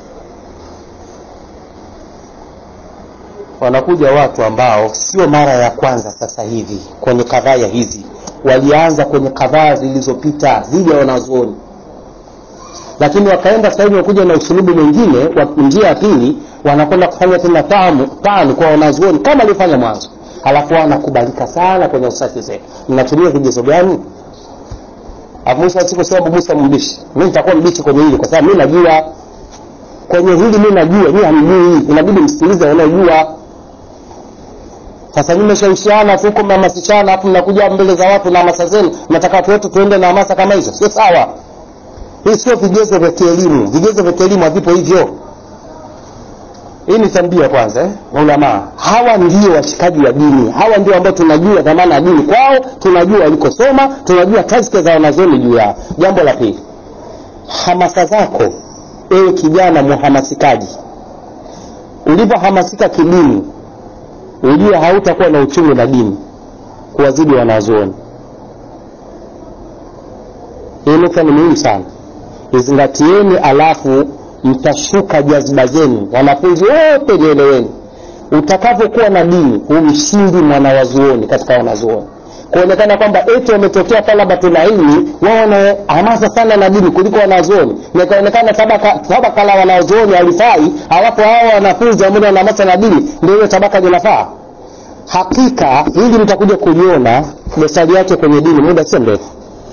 Wanakuja watu ambao sio mara ya kwanza sasa hivi kwenye kadhaya hizi, walianza kwenye kadhaa zilizopita zile wanazuoni, lakini wakaenda sasa hivi wakuja na usulubu mwingine wa njia ya pili, wanakwenda kufanya tena taamu tani kwa wanazuoni kama alifanya mwanzo. Halafu wanakubalika sana kwenye usafi zetu. Mnatumia vigezo gani? Amusa siku sababu Musa mbishi. Mimi nitakuwa mbishi kwenye hili kwa sababu mimi najua kwenye hili, mimi najua, mimi hamjui. Inabidi msikilize wanaojua. Sasa nimeshawishiana huko mnahamasishana, hapo mnakuja mbele za watu na hamasa zenu, nataka watu wetu tuende na hamasa kama hizo. Sio sawa. Hii sio vigezo vya kielimu. Vigezo vya kielimu havipo hivyo. Hii ni tambia kwanza eh ulama. Hawa ndio washikaji wa dini. Hawa ndio ambao tunajua dhamana ya dini kwao, tunajua walikosoma, tunajua tazkia za wanazuoni juu yao. Jambo la pili, hamasa zako ewe kijana muhamasikaji, ulipohamasika kidini, ujue hautakuwa na uchungu na dini kuwazidi wanazuoni. Hii ni muhimu sana. Izingatieni, alafu mtashuka jazba zenu. Wanafunzi wote nieleweni, utakapokuwa na dini umshindi mwanawazuoni katika wanazuoni. Kuonekana kwamba eti wametokea talabatul ilmi wao wana hamasa sana na dini kuliko wanazuoni, na kaonekana tabaka tabaka la wanazuoni halifai, alafu hao wanafunzi ambao wana hamasa na dini ndio hiyo tabaka linafaa. Hakika hili mtakuja kuliona dosari yake kwenye dini muda si mrefu.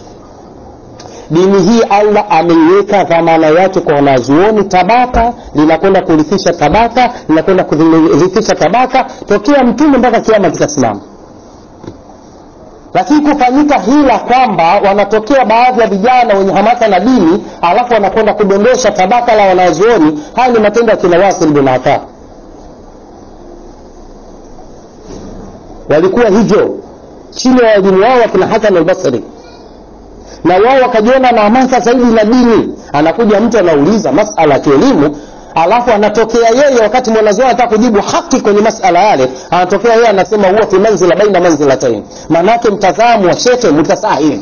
Dini hii Allah ameiweka dhamana yake kwa wanazuoni, tabaka linakwenda kurithisha tabaka, linakwenda kurithisha tabaka tokea mtume mpaka kiyama kitasimama. Lakini kufanyika hila kwamba wanatokea baadhi ya vijana wenye hamasa na dini alafu wanakwenda kudondosha tabaka la wanazuoni, haya ni matendo ya kina Wasil bin Ata. Walikuwa hivyo chini ya walimu wao kina Hasan al-Basri, na wao wakajiona na hamasa zaidi na dini. Anakuja mtu anauliza masala ya elimu, alafu anatokea yeye wakati mwanazuoni anataka kujibu haki kwenye masala yale, anatokea yeye anasema huwa fi manzila baina manzilatayn, maana yake mtazamo wa shekhe mutasahil.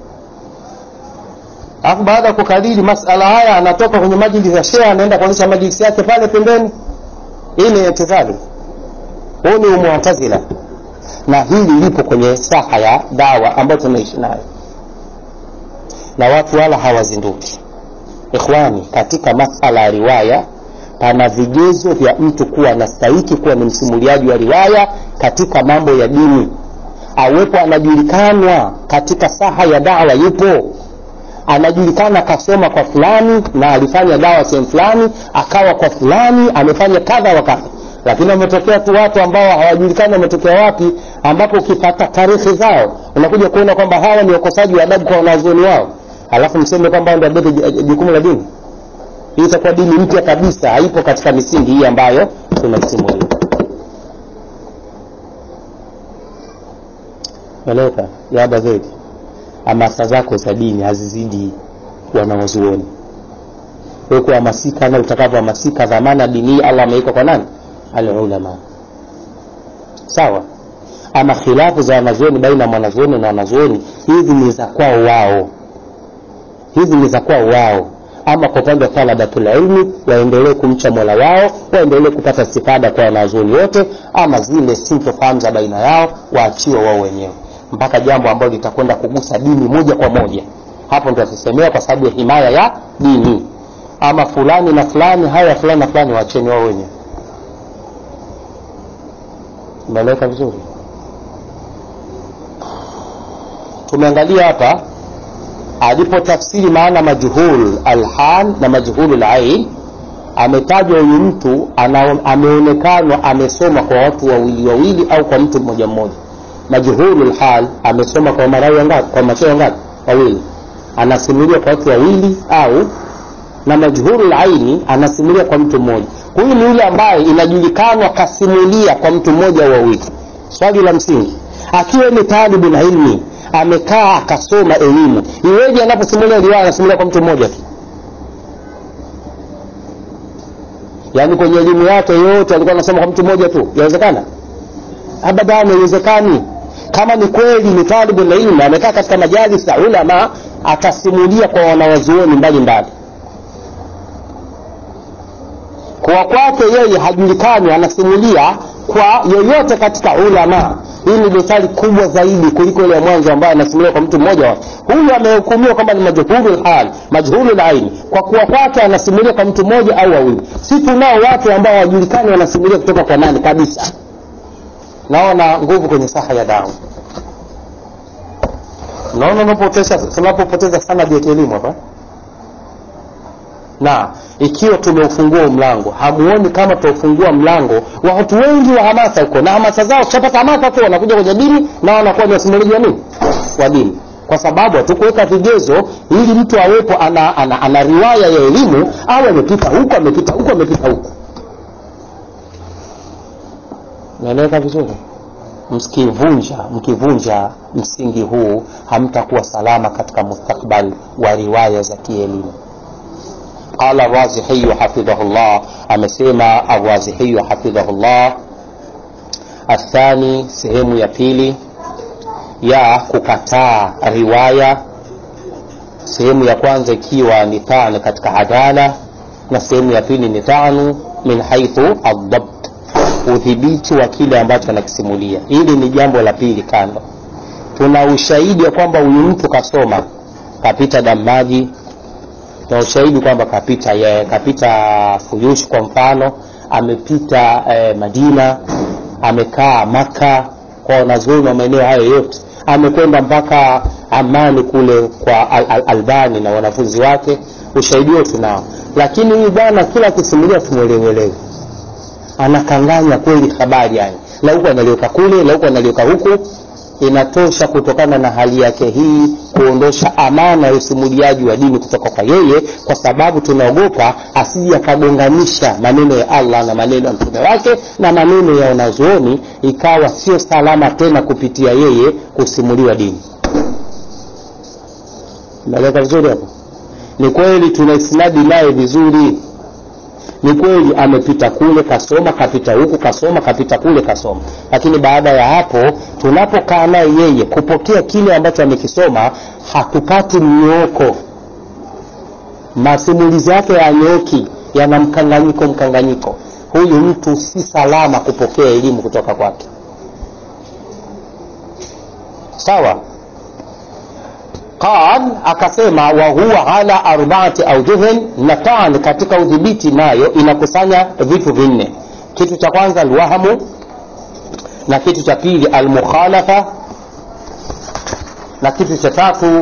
Alafu baada ya kukariri masala haya anatoka kwenye majlisi ya shekhe, anaenda kuonyesha majlisi yake pale pembeni. Hii ni itizali, huu ni mu'tazila, na hili lipo kwenye saha ya dawa ambayo tunaishi nayo, na watu wala hawazinduki. Ikhwani, katika masala ya riwaya pana vigezo vya mtu kuwa anastahili kuwa ni msimuliaji wa riwaya katika mambo ya dini. Awepo anajulikana katika saha ya dawa, yupo anajulikana kasoma kwa fulani na alifanya dawa sehemu fulani, akawa kwa fulani amefanya kadha wa kadha. Lakini wametokea tu watu ambao hawajulikani wametokea wapi, ambapo ukipata tarehe zao unakuja kuona kwamba hawa ni wakosaji wa adabu kwa wanazuoni wao, alafu mseme kwamba ndio bebe jukumu la dini. Hii itakuwa dini mpya kabisa, haipo katika misingi hii ambayo tunasimulia. Maleka ya bazeti hamasa zako za dini hazizidi wanawazuoni. Wewe kuhamasika na utakapohamasika, dhamana dini Allah ameweka kwa nani? Al-ulama. Sawa. Ama khilafu za wanazuoni baina mwanazuoni na wanazuoni, hizi ni za kwao wao, hizi ni za kwao wao. Ama kwa upande wa talabatul ilmi, waendelee kumcha Mola wao, waendelee kupata istifada kwa wanazuoni wote. Ama zile sintofahamu za baina yao waachiwe wao wenyewe, mpaka jambo ambalo litakwenda kugusa dini moja kwa moja, hapo ndio tusemea kwa sababu ya himaya ya dini. Ama fulani na fulani, haya fulani na fulani waacheni wao wenyewe. Umeeleka vizuri? Tumeangalia hapa alipo tafsiri maana majhul alhal na majhul alain. Ametajwa huyu mtu ameonekana amesoma kwa watu wawili wawili au kwa mtu mmoja mmoja. Majhulul hal amesoma kwa marawi ngapi? Kwa macho ngapi? Wawili. Anasimulia kwa watu wawili au, na majhulul aini anasimulia kwa mtu mmoja. Huyu ni yule ambaye inajulikana kasimulia kwa mtu mmoja au wawili. Swali la msingi, akiwa ni talibul ilmi, amekaa akasoma elimu, iweje anaposimulia riwaya anasimulia kwa mtu mmoja tu? Yaani kwenye elimu yake yote alikuwa anasoma kwa mtu mmoja tu? Yawezekana? Abadan, haiwezekani. Kama ni kweli ni talibul ilmi, amekaa katika majalis ya ulama, atasimulia kwa wanawazuoni mbalimbali. Kwa kwake yeye hajulikani anasimulia kwa yoyote katika ulama. Hii ni dosari kubwa zaidi kuliko ile ya mwanzo ambaye anasimulia kwa mtu mmoja. Huyu amehukumiwa kama ni majhulul hal, majhulul ain, kwa kuwa kwake anasimulia kwa mtu mmoja au wawili. Si tunao watu ambao hawajulikani wanasimulia kutoka kwa nani kabisa. Naona nguvu kwenye saha ya dawa. Naona unapoteza tunapopoteza sana ya elimu hapa. Na ikiwa tumeufungua mlango, hamuoni kama tuufungua mlango wa watu wengi wa hamasa huko, na hamasa zao chapata hamasa tu wanakuja kwenye dini na wanakuwa ni wasimuliaji wa nini? Wa dini. Kwa sababu hatukuweka vigezo ili mtu awepo ana, ana, ana riwaya ya elimu au amepita huko amepita huko amepita huko. Naeleka vizuri? Msikivunja, mkivunja msingi huu, hamtakuwa salama katika mustakbal wa riwaya za kielimu. Qala Razihi hafidhahullah, amesema Razihi hafidhahullah, athani, sehemu ya pili ya kukataa riwaya, sehemu ya kwanza ikiwa ni ta'an katika adala, na sehemu ya pili ni ta'an min haythu ad-dabt, udhibiti wa kile ambacho anakisimulia. Hili ni jambo la pili kando. Tuna ushahidi kwamba huyu mtu kasoma, kapita Damaji, na ushahidi kwamba kapita ye, kapita Fuyush kwa mfano, amepita eh, Madina, amekaa Maka kwa wanazuoni wa maeneo hayo yote, amekwenda mpaka Amani kule kwa al al Albani na wanafunzi wake. Ushahidi wote nao, lakini huyu bwana kila kisimulia tumuelewelewe, anakanganya kweli habari, yani la huko analioka kule, la huko analioka huku. Inatosha kutokana na hali yake hii kuondosha amana ya usimuliaji wa dini kutoka kwa yeye, kwa sababu tunaogopa asije akagonganisha maneno ya Allah na maneno ya mtume wake na maneno ya wanazuoni, ikawa sio salama tena kupitia yeye kusimuliwa dini. Naeleka vizuri hapo? Ni kweli tunaisnadi naye vizuri, ni kweli amepita kule kasoma, kapita huku kasoma, kapita kule kasoma, lakini baada ya hapo tunapokaa naye yeye kupokea kile ambacho amekisoma, hatupati mnyoko. Masimulizi yake ya nyoki yana mkanganyiko mkanganyiko. Huyu mtu si salama kupokea elimu kutoka kwake. Sawa? Qal, akasema wa huwa ala arba'ati awjuhin, na ta'an katika udhibiti nayo inakusanya vitu vinne. Kitu cha kwanza alwahamu, na kitu cha pili almukhalafa, na kitu cha tatu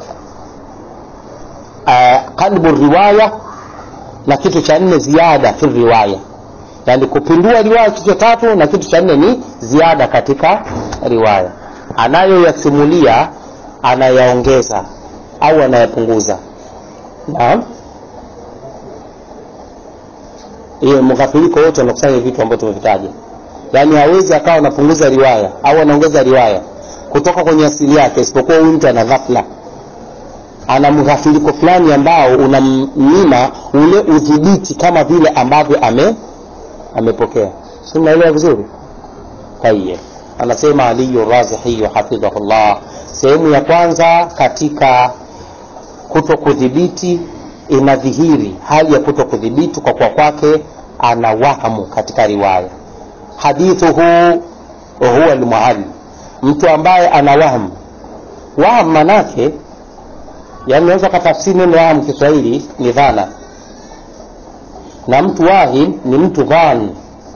uh, qalbu riwaya, na kitu cha nne ziada fi riwaya, yani kupindua riwaya. Kitu cha tatu na kitu cha nne ni ziada katika riwaya. Anayoyasimulia anayaongeza au anayapunguza. Naam. hiyo mghafiriko wote unakusanya vitu ambavyo tumevitaja. Yaani hawezi akawa anapunguza riwaya au anaongeza riwaya kutoka kwenye asili yake, isipokuwa huyu mtu ana ghafla, ana mghafiriko fulani ambao unamnyima ule udhibiti kama vile ambavyo ame amepokea. Si unaelewa vizuri? Tayeb, anasema Ali Razihi hafidhahullah, sehemu ya kwanza katika kutokudhibiti inadhihiri hali ya kutokudhibiti kwa kwa kwake ana wahamu katika riwaya. Hadithuhu huwa al-mu'all, mtu ambaye ana wahamu. Wahamu manake, yani unaweza kutafsiri neno wahamu Kiswahili ni dhana, na mtu wahim ni mtu dhani.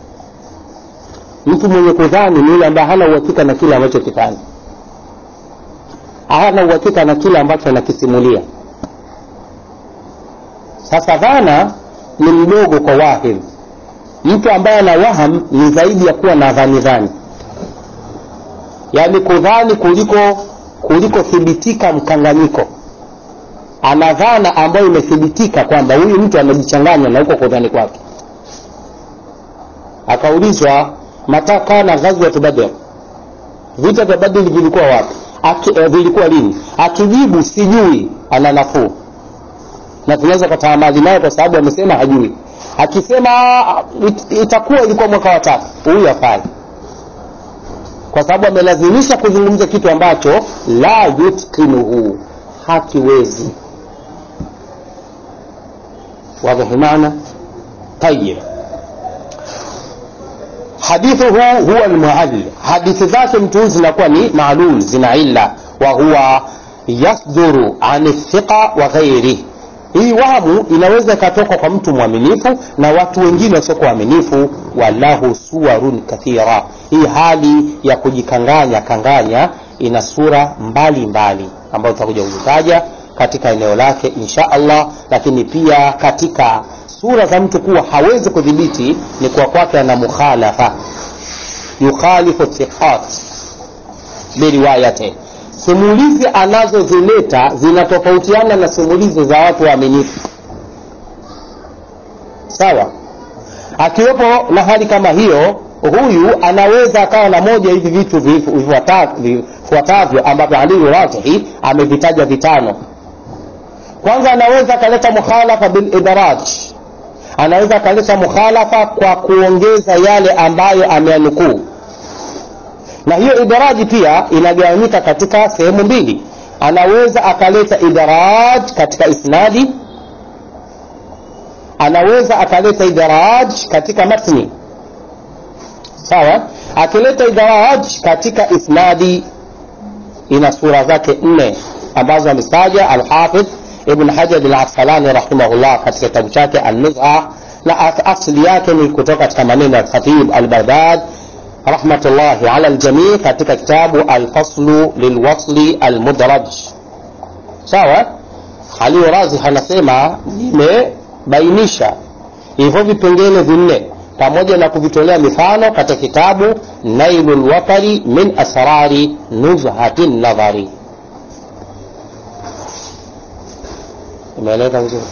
Mtu mwenye kudhani ni yule ambaye hana uhakika na kile ambacho kifanya, hana uhakika na kile ambacho anakisimulia. Sasa dhana ni mdogo kwa wahim. Mtu ambaye ana waham ni zaidi ya kuwa na dhani dhani, yani kudhani kuliko kuliko thibitika mkanganyiko. Ana dhana ambayo imethibitika kwamba huyu mtu amejichanganya na huko kudhani kwake. Akaulizwa mataka na ghazwat Badr, vita vya Badr vilikuwa wapi? Aki, eh, vilikuwa lini? Akijibu sijui, ana nafuu, na tunaweza kutaamali naye kwa sababu amesema hajui. Akisema it, itakuwa ilikuwa mwaka wa tatu, huyu hafai, kwa sababu amelazimisha kuzungumza kitu ambacho la yutqinuhu, hakiwezi. Wazi maana? Tayeb, hadithuhu huwa al-mu'all, hadithi zake mtu zinakuwa ni maalum, zina illa, wa huwa yasduru an thiqa wa ghairihi. Hii wahamu inaweza katoka kwa mtu mwaminifu na watu wengine wasio waaminifu. Wallahu suwarun kathira, hii hali ya kujikanganya kanganya ina sura mbali mbali ambazo tutakuja kuzitaja katika eneo lake insha Allah. Lakini pia katika sura za mtu kuwa hawezi kudhibiti ni kwa kwake ana mukhalafa, yukhalifu thiqat biriwayati. Simulizi anazozileta zinatofautiana na simulizi za watu waaminifu, sawa? Akiwepo na hali kama hiyo, huyu anaweza akawa na moja hivi vitu vifuatavyo ambavyo Ali Razihi amevitaja vitano. Kwanza, anaweza kaleta mukhalafa bil idraj, anaweza kaleta mukhalafa kwa kuongeza yale ambayo ameanukuu. Na hiyo idaraji pia inagawanyika katika sehemu mbili. Anaweza akaleta idaraj katika isnadi, anaweza akaleta idaraj katika matni, sawa? Akileta idaraj katika isnadi ina sura zake nne ambazo amestaja al-Hafidh Ibn Hajar al-Asqalani rahimahullah katika kitabu chake An-Nuzha, na asili yake ni kutoka katika maneno ya Khatib al-Baghdad rahmatullahi ala al-jami' katika kitabu al-Faslu lilwasli al-Mudraj, sawa? Ali Razihi anasema nimebainisha hivyo vipengele vinne pamoja na kuvitolea mifano katika kitabu Nailul Watari min asrari nuzhatin nadhari. Imeeleza vizuri.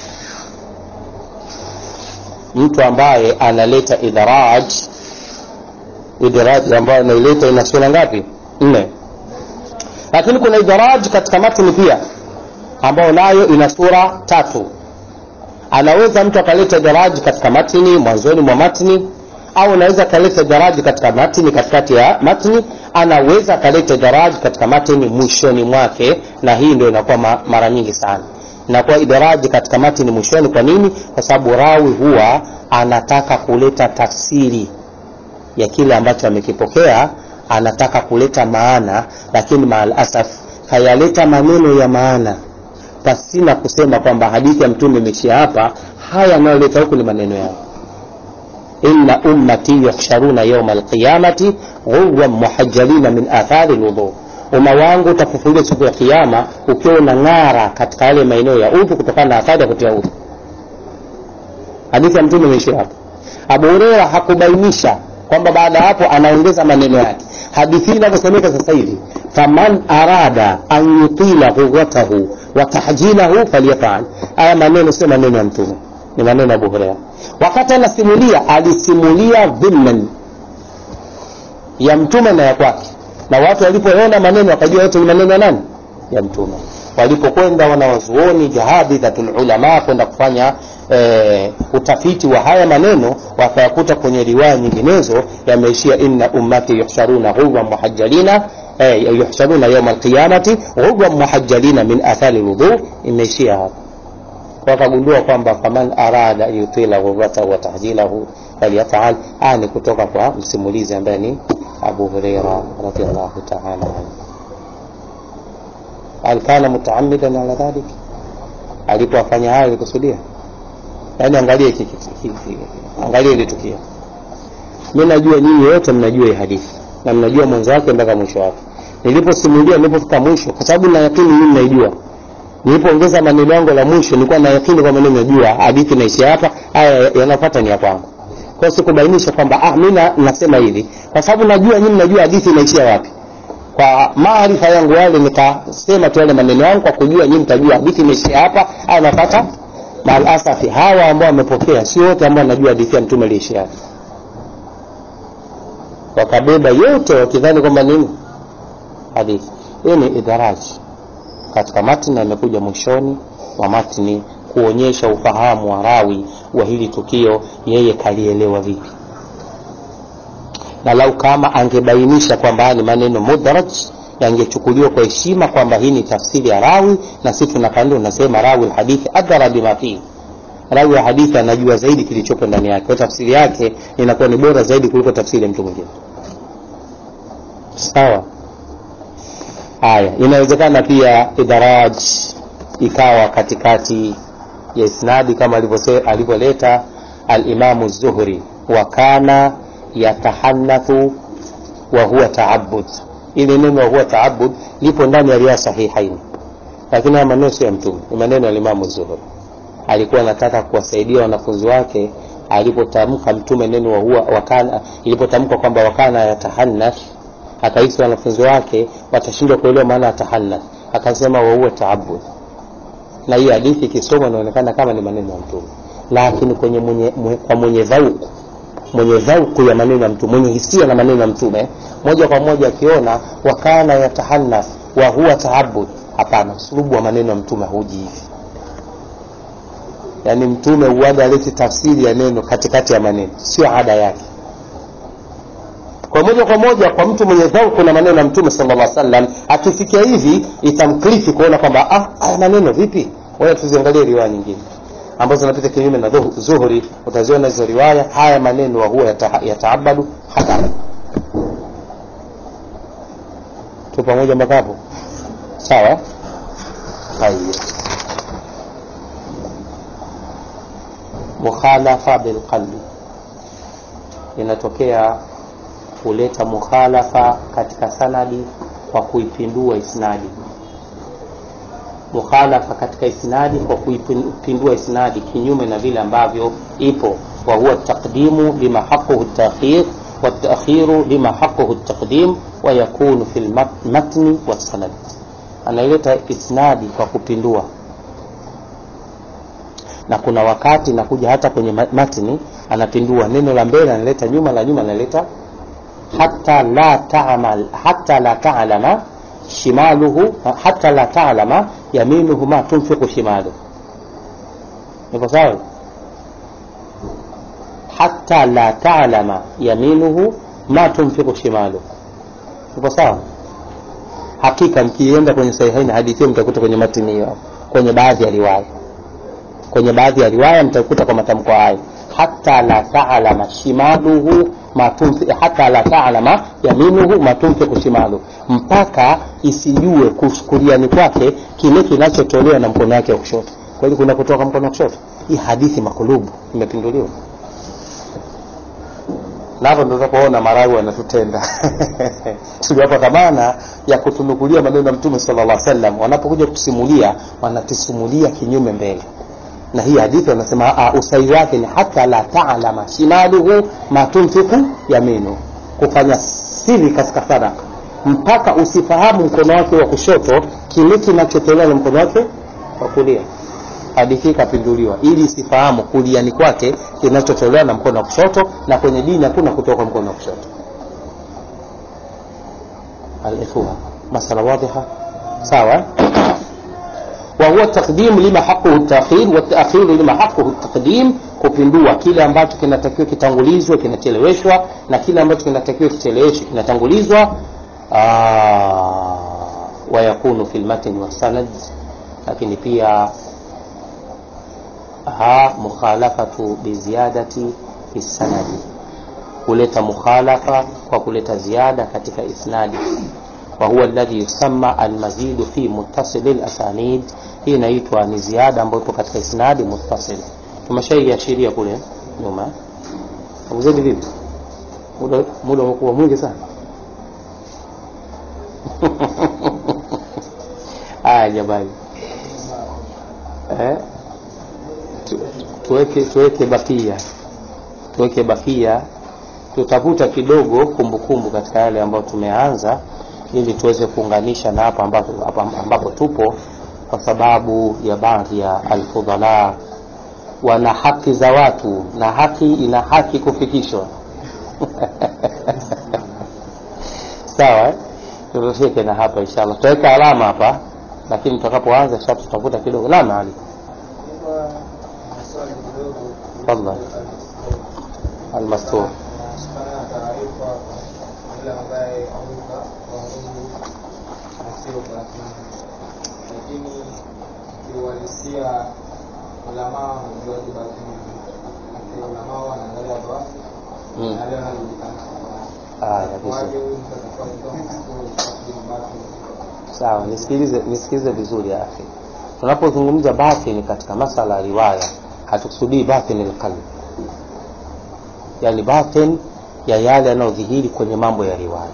Mtu ambaye analeta idraj, idraj ambayo anaileta ina sura ngapi? Nne. Lakini kuna idraj katika matni pia ambayo nayo ina sura tatu. Anaweza mtu akaleta idraj katika matni mwanzoni mwa matni, au anaweza kaleta idraj katika matni katikati ya matni, anaweza kaleta idraj katika matni mwishoni mwake, na hii ndio inakuwa mara nyingi sana. Na kwa idraj katika matni mwishoni, kwa nini? Kwa sababu rawi huwa anataka kuleta tafsiri ya kile ambacho amekipokea, anataka kuleta maana, lakini maal asaf hayaleta maneno ya maana pasina kusema kwamba hadithi ya mtume imeshia hapa. Haya anayoleta huku ni maneno yao. Inna ummati yuhsharuna yawm alqiyamati ghurran muhajjalina min athari alwudu, umma wangu utafufuliwa siku ya kiyama ukiwa unang'ara katika yale maeneo ya udhu kutokana na athari ya kutia udhu. Hadithi ya mtume imeshia hapa. Abu Hurairah hakubainisha kwamba baada hapo anaongeza maneno yake. Hadithi inavyosomeka sasa hivi, faman arada an yutila ghurratahu wa tahjilahu falyafal. Haya maneno sio maneno ya mtume, ni maneno ya Abu Hurairah. Wakati anasimulia alisimulia dhimman ya mtume na ya kwake, na watu walipoona maneno wakajua yote ni maneno ya nani? Ya mtume. Walipokwenda wanawazuoni jahadithatul ulama kwenda kufanya e, utafiti wa haya maneno, wakayakuta kwenye riwaya nyinginezo yameishia inna ummati yuhsharuna ghurran muhajjalina e, yuhsharuna yawm alqiyamati ghurran muhajjalina min athari alwudu, imeishia hapo. Wakagundua kwamba faman arada yutila ghurratahu wa tahjilahu faliyafal, ani kutoka kwa msimulizi ambaye ni Abu Hurairah radhiyallahu ta'ala anhu. Alkana mutaammidan ala dhalik, alipofanya hayo alikusudia. Yaani angalia hiki angalia ile tukio. Mimi najua nyinyi wote mnajua hii hadithi na mnajua mwanzo wake mpaka mwisho wake. Niliposimulia nilipofika mwisho, kwa sababu na yakini mimi naijua, nilipoongeza maneno yangu la mwisho nilikuwa na yakini kwamba mimi najua hadithi inaishia hapa, haya yanafuata ni ya kwangu. Kwa hiyo sikubainisha kwamba ah mimi nasema hivi kwa sababu najua nyinyi mnajua hadithi inaishia wapi. Kwa maarifa yangu yale nikasema tu yale maneno yangu kwa kujua nyinyi mtajua hadithi imeishia hapa, haya nafuata. Mal asafi hawa ambao wamepokea si wote ambao wanajua hadithi ya mtume iliishia hapa. Wakabeba yote wakidhani kwamba nini hadithi. Hii ni idaraji katika matni, imekuja mwishoni wa matni kuonyesha ufahamu wa rawi wa hili tukio, yeye kalielewa vipi. Na lau kama angebainisha kwamba ni maneno mudaraj, yangechukuliwa kwa heshima kwamba hii ni tafsiri ya rawi, na sisi tunakanda tunasema rawi alhadithi adara bima fi, rawi wa hadithi anajua zaidi kilichopo ndani yake, kwa tafsiri yake inakuwa ni bora zaidi kuliko tafsiri ya mtu mwingine. Sawa. Haya, inawezekana pia idaraj ikawa katikati ya isnadi kama alivyosema alivyoleta al-Imam az-Zuhri, wa kana yatahanathu wa huwa ta'abbud. Ile neno wa huwa ta'abbud lipo ndani ya riwaya sahihaini, lakini maneno sio ya mtume, ni maneno ya Imam az-Zuhri. Alikuwa anataka kuwasaidia wanafunzi wake alipotamka mtume neno wa huwa wakana, ilipotamka kwamba wakana yatahanath, akahisi wanafunzi wake watashindwa kuelewa maana ya tahanath, akasema wa huwa ta'abbud. Na hii hadithi kisoma inaonekana kama ni maneno ya mtume, lakini kwenye mwenye, mwenye kwa mwenye dhauku mwenye dhauku ya maneno ya mtume, mwenye hisia na maneno ya mtume, moja kwa moja akiona wakana yatahannath wa huwa ta'abbud, hapana, usulubu wa maneno ya mtume huji hivi. Yani mtume huaga aleti tafsiri ya neno katikati ya maneno, sio ada yake. Kwa moja kwa moja kwa mtu mwenye dhauku na maneno ya mtume sallallahu alaihi wasallam, akifikia hivi itamklifi kuona kwamba ah haya maneno vipi. Wewe tuziangalie riwaya nyingine ambazo zinapita kinyume na Zuhri, utaziona hizo riwaya, haya maneno wa huwa yataabadu hata. Tu pamoja makapo. Sawa? Haya. Mukhalafa bil qalbi. Inatokea kuleta mukhalafa katika sanadi kwa kuipindua isnadi. Mukhalafa katika isnadi kwa kuipindua isnadi kinyume na vile ambavyo ipo, wa huwa taqdimu bima haqquhu at-ta'khir wa at-ta'khiru bima haqquhu at-taqdim wa yakunu fil matni wa sanad. Analeta isnadi kwa kupindua, na kuna wakati nakuja hata kwenye matni anapindua neno la mbele analeta nyuma, la nyuma analeta hatta la ta'mal hatta la ta'lama shimaluhu hatta la ta'lama yaminuhu ma tunfiqu shimaluhu. Niko sawa? Hatta la ta'lama yaminuhu ma tunfiqu shimaluhu. Niko sawa? Hakika mkienda kwenye sahihaini hadithi mtakuta kwenye matini hiyo, kwenye baadhi ya riwaya kwenye baadhi ya riwaya mtakuta kwa matamko hayo, hatta la ta'lama shimaluhu ma tunfiqu hatta la ta'lama yaminuhu ma tunfiqu shimaluhu, mpaka isijue kushukuriani kwake kile kinachotolewa na mkono wake wa kushoto. Kwa hiyo kuna kutoka mkono wa kushoto. Hii hadithi makulubu imepinduliwa. Na hapo ndio tunapoona marawi wanatutenda. Sio hapa dhamana ya kutunukulia maneno ya Mtume sallallahu alaihi wasallam, wanapokuja kusimulia wanatisimulia kinyume mbele. Na hii hadithi wanasema usahihi wake ni hatta la ta'lama shimaluhu ma tunfiqu yaminu, kufanya siri katika sadaka mpaka usifahamu mkono wake wa kushoto kile kinachotolewa na mkono wake wa kulia. hadithi kapinduliwa ili isifahamu kuliani kwake kinachotolewa na mkono wa kushoto, na kwenye dini hakuna kutoka mkono wa kushoto. al-ikhwa masala wadhiha sawa. wa huwa taqdim lima haqqu at-ta'khir wa at-ta'khir lima haqqu at-taqdim, kupindua kile ambacho kinatakiwa kitangulizwe kinacheleweshwa, na kile ambacho kinatakiwa kicheleweshwe kinatangulizwa. wa yakunu fil matn wa sanad, lakini pia ha mukhalafatu bi ziyadati fi sanadi, kuleta mukhalafa kwa kuleta ziada katika isnadi. wa huwa alladhi yusamma al-mazid fi muttasil al-asanid, hii inaitwa ni ziada ambayo ipo katika isnadi muttasil. Tumeshaiashiria kule nyuma. Uzidi vipi? Muda muda umekuwa mwingi sana. Ah jamani. Eh? Tuweke tuweke bakia. Tuweke bakia. Tutavuta kidogo kumbukumbu katika yale ambayo tumeanza ili tuweze kuunganisha na hapa ambapo ambapo tupo, kwa sababu ya baadhi ya al-fudhala wana haki za watu, na haki ina haki kufikishwa. Sawa, tutafika na hapa inshallah. Tutaweka alama hapa, lakini tutakapoanza sasa tutavuta kidogo. La maali. Tafadhali. Al-mastur. Lakini kiuhalisia ulama mjuaji batini, lakini ulama wanaangalia baadhi na wale wanajulikana. Ah, kabisa. Sawa, nisikilize nisikilize vizuri ya akhi. Tunapozungumza batini katika masala ya riwaya, hatukusudii batini al-qalb, yani batini ya yale yanayodhihiri kwenye mambo ya riwaya.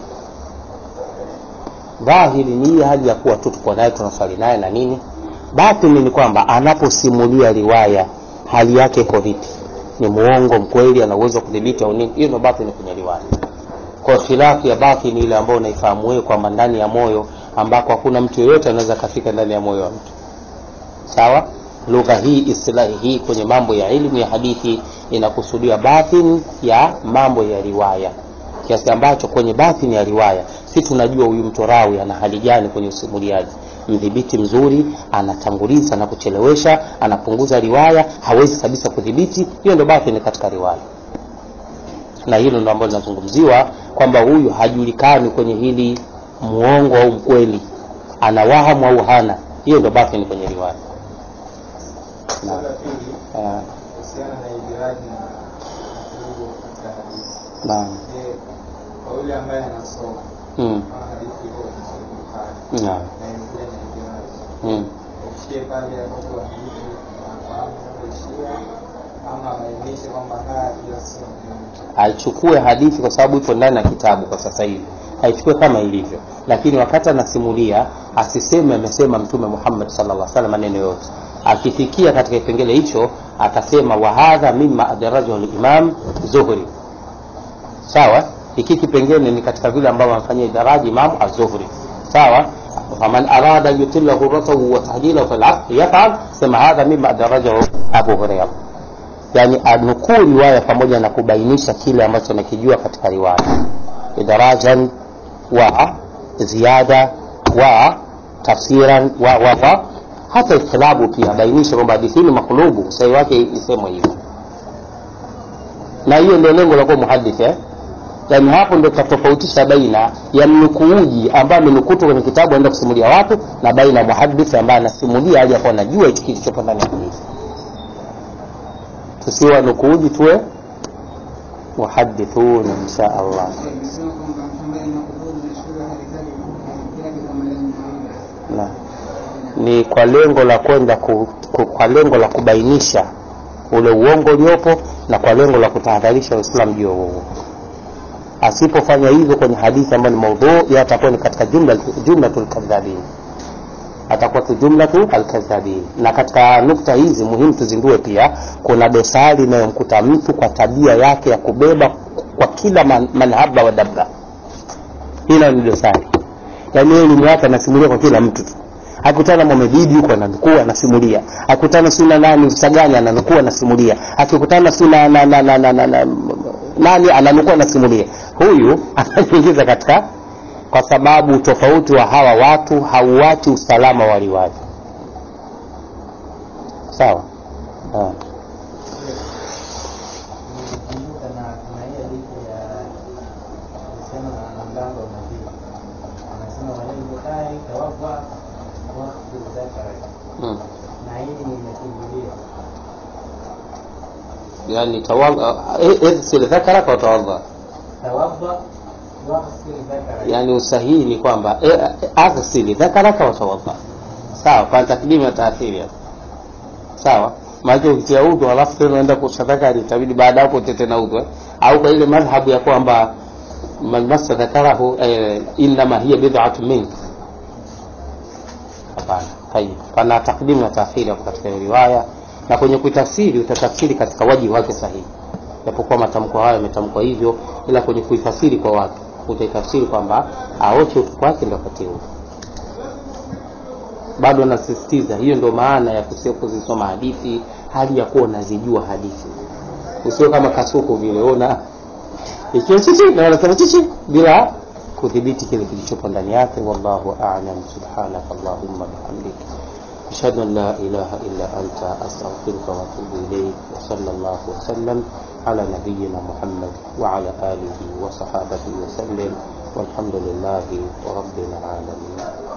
Dhahiri ni hali ya kuwa tu tuko naye tunasali naye na nini. Batini ni kwamba anaposimulia riwaya hali yake iko vipi, ni muongo mkweli, ana uwezo kudhibiti au nini. Hiyo ndio batini kwenye riwaya. Kwa khilafu ya batini ile ambayo unaifahamu wewe kwamba ndani ya moyo ambako hakuna mtu yeyote anaweza kafika ndani ya moyo wa mtu. Sawa? Lugha hii, istilahi hii kwenye mambo ya elimu ya hadithi inakusudia batini ya mambo ya riwaya, kiasi ambacho kwenye batini ya riwaya si tunajua huyu mtu rawi ana hali gani kwenye usimuliaji, mdhibiti mzuri, anatanguliza na kuchelewesha, anapunguza riwaya, hawezi kabisa kudhibiti. Hiyo ndio batini katika riwaya, na hilo ndio ambalo linazungumziwa kwamba huyu hajulikani kwenye hili muongo au mkweli, ana wahamu au hana. Hiyo ndio batini kwenye riwaya. Na eh usiana na ibiraji na kidogo katika hadithi. Naam. Kwa yule ambaye anasoma Mm. hadithi hiyo Bukhari. Naam. Na yule ni ibiraji. Mm. Ushie pale ambapo hadithi anafahamu kuishia ama aainishe kwamba haya pia sio muhimu. Aichukue hadithi kwa sababu ipo ndani ya kitabu kwa sasa hivi. Haichukue kama ilivyo. Lakini wakati anasimulia asiseme amesema Mtume Muhammad sallallahu alaihi wasallam maneno yote. Akifikia katika kipengele hicho atasema wa hadha mimma adrajahu al-Imam Zuhri. Sawa? Hiki kipengele ni katika vile ambavyo anafanyia daraja Imam Az-Zuhri. Sawa? Faman arada yutilla ghurratahu wa tahdilahu fil aqd yaf'al, sema hadha mimma adrajahu Abu Hurairah. Yani anukuu riwaya pamoja na kubainisha kile ambacho nakijua katika riwaya, idarajan wa ziyada wa tafsiran wa wa, wa. Hata ikhtilabu pia bainisha kwamba hadithi ni makulubu, sahihi wake isemwe hivyo. Na hiyo ndio lengo la kwa muhadith eh. Yani hapo ndio tutafautisha baina ya mnukuuji ambaye amenukuta kwenye kitabu aenda kusimulia watu, na baina ya muhadith ambaye anasimulia hali hapo anajua hicho kilichopo ndani ya hadithi. Tusiwe nukuuji tuwe muhadithun insha Allah. Na ni kwa lengo la kwenda ku, ku, kwa lengo la kubainisha ule uongo uliopo na kwa lengo la kutahadharisha Uislamu juu huo. Asipofanya hivyo kwenye hadithi ambayo ni maudhu, yatakuwa ni katika jumla jumlatul kadhabin, atakuwa tu jumlatul al-kadhabin. Na katika nukta hizi muhimu tuzindue pia, kuna dosari inayomkuta mtu kwa tabia yake ya kubeba kwa kila man, manhaba wa dabba. Hilo ni dosari. Yaani elimu yake anasimulia kwa kila mtu tu. akikutana na bibi yuko ananukuu anasimulia, akikutana suna nani usagani ananukuu anasimulia, akikutana suna na na na, na, na, na nani ananukuu anasimulia. Huyu anaingiza katika, kwa sababu tofauti wa hawa watu hauachi usalama wa riwaya. Sawa? Ah. Hmm. يعني توضأ اغسل ذكرك وتوضأ. توضأ واغسل ذكرك. يعني usahihi ni kwamba aghsil dhakaraka wa tawadda. Sawa, kwa takdimu na taakhiri hapo. Sawa? Maana ukitia udhu alafu tena unaenda kushadaka itabidi baada hapo tete na udhu, au kwa ile madhhabu ya kwamba man massa dhakarahu inma hiya bid'atun min. Hapana. Tayeb. Pana takdimu na taakhiri hapo katika riwaya, na kwenye kuitafsiri utatafsiri katika wajibu wake sahihi. Japokuwa matamko haya yametamkwa hivyo, ila kwenye kuifasiri kwa watu utaitafsiri kwamba aoche utu kwake ndio wakati huo. Bado nasisitiza hiyo ndio maana ya kusio kuzisoma hadithi hali ya kuwa unazijua hadithi. Usio kama kasuku vile ona ikiwa chichi na wanasema chichi bila kudhibiti kile kilichopo ndani yake. Wallahu a'lam. Subhanakallahumma bihamdika ashhadu an la ilaha illa anta astaghfiruka wa atubu ilayk. Wa sallallahu wa sallam ala nabiyyina Muhammad wa ala alihi wa sahbihi wa sallam. Walhamdulillahi rabbil alamin.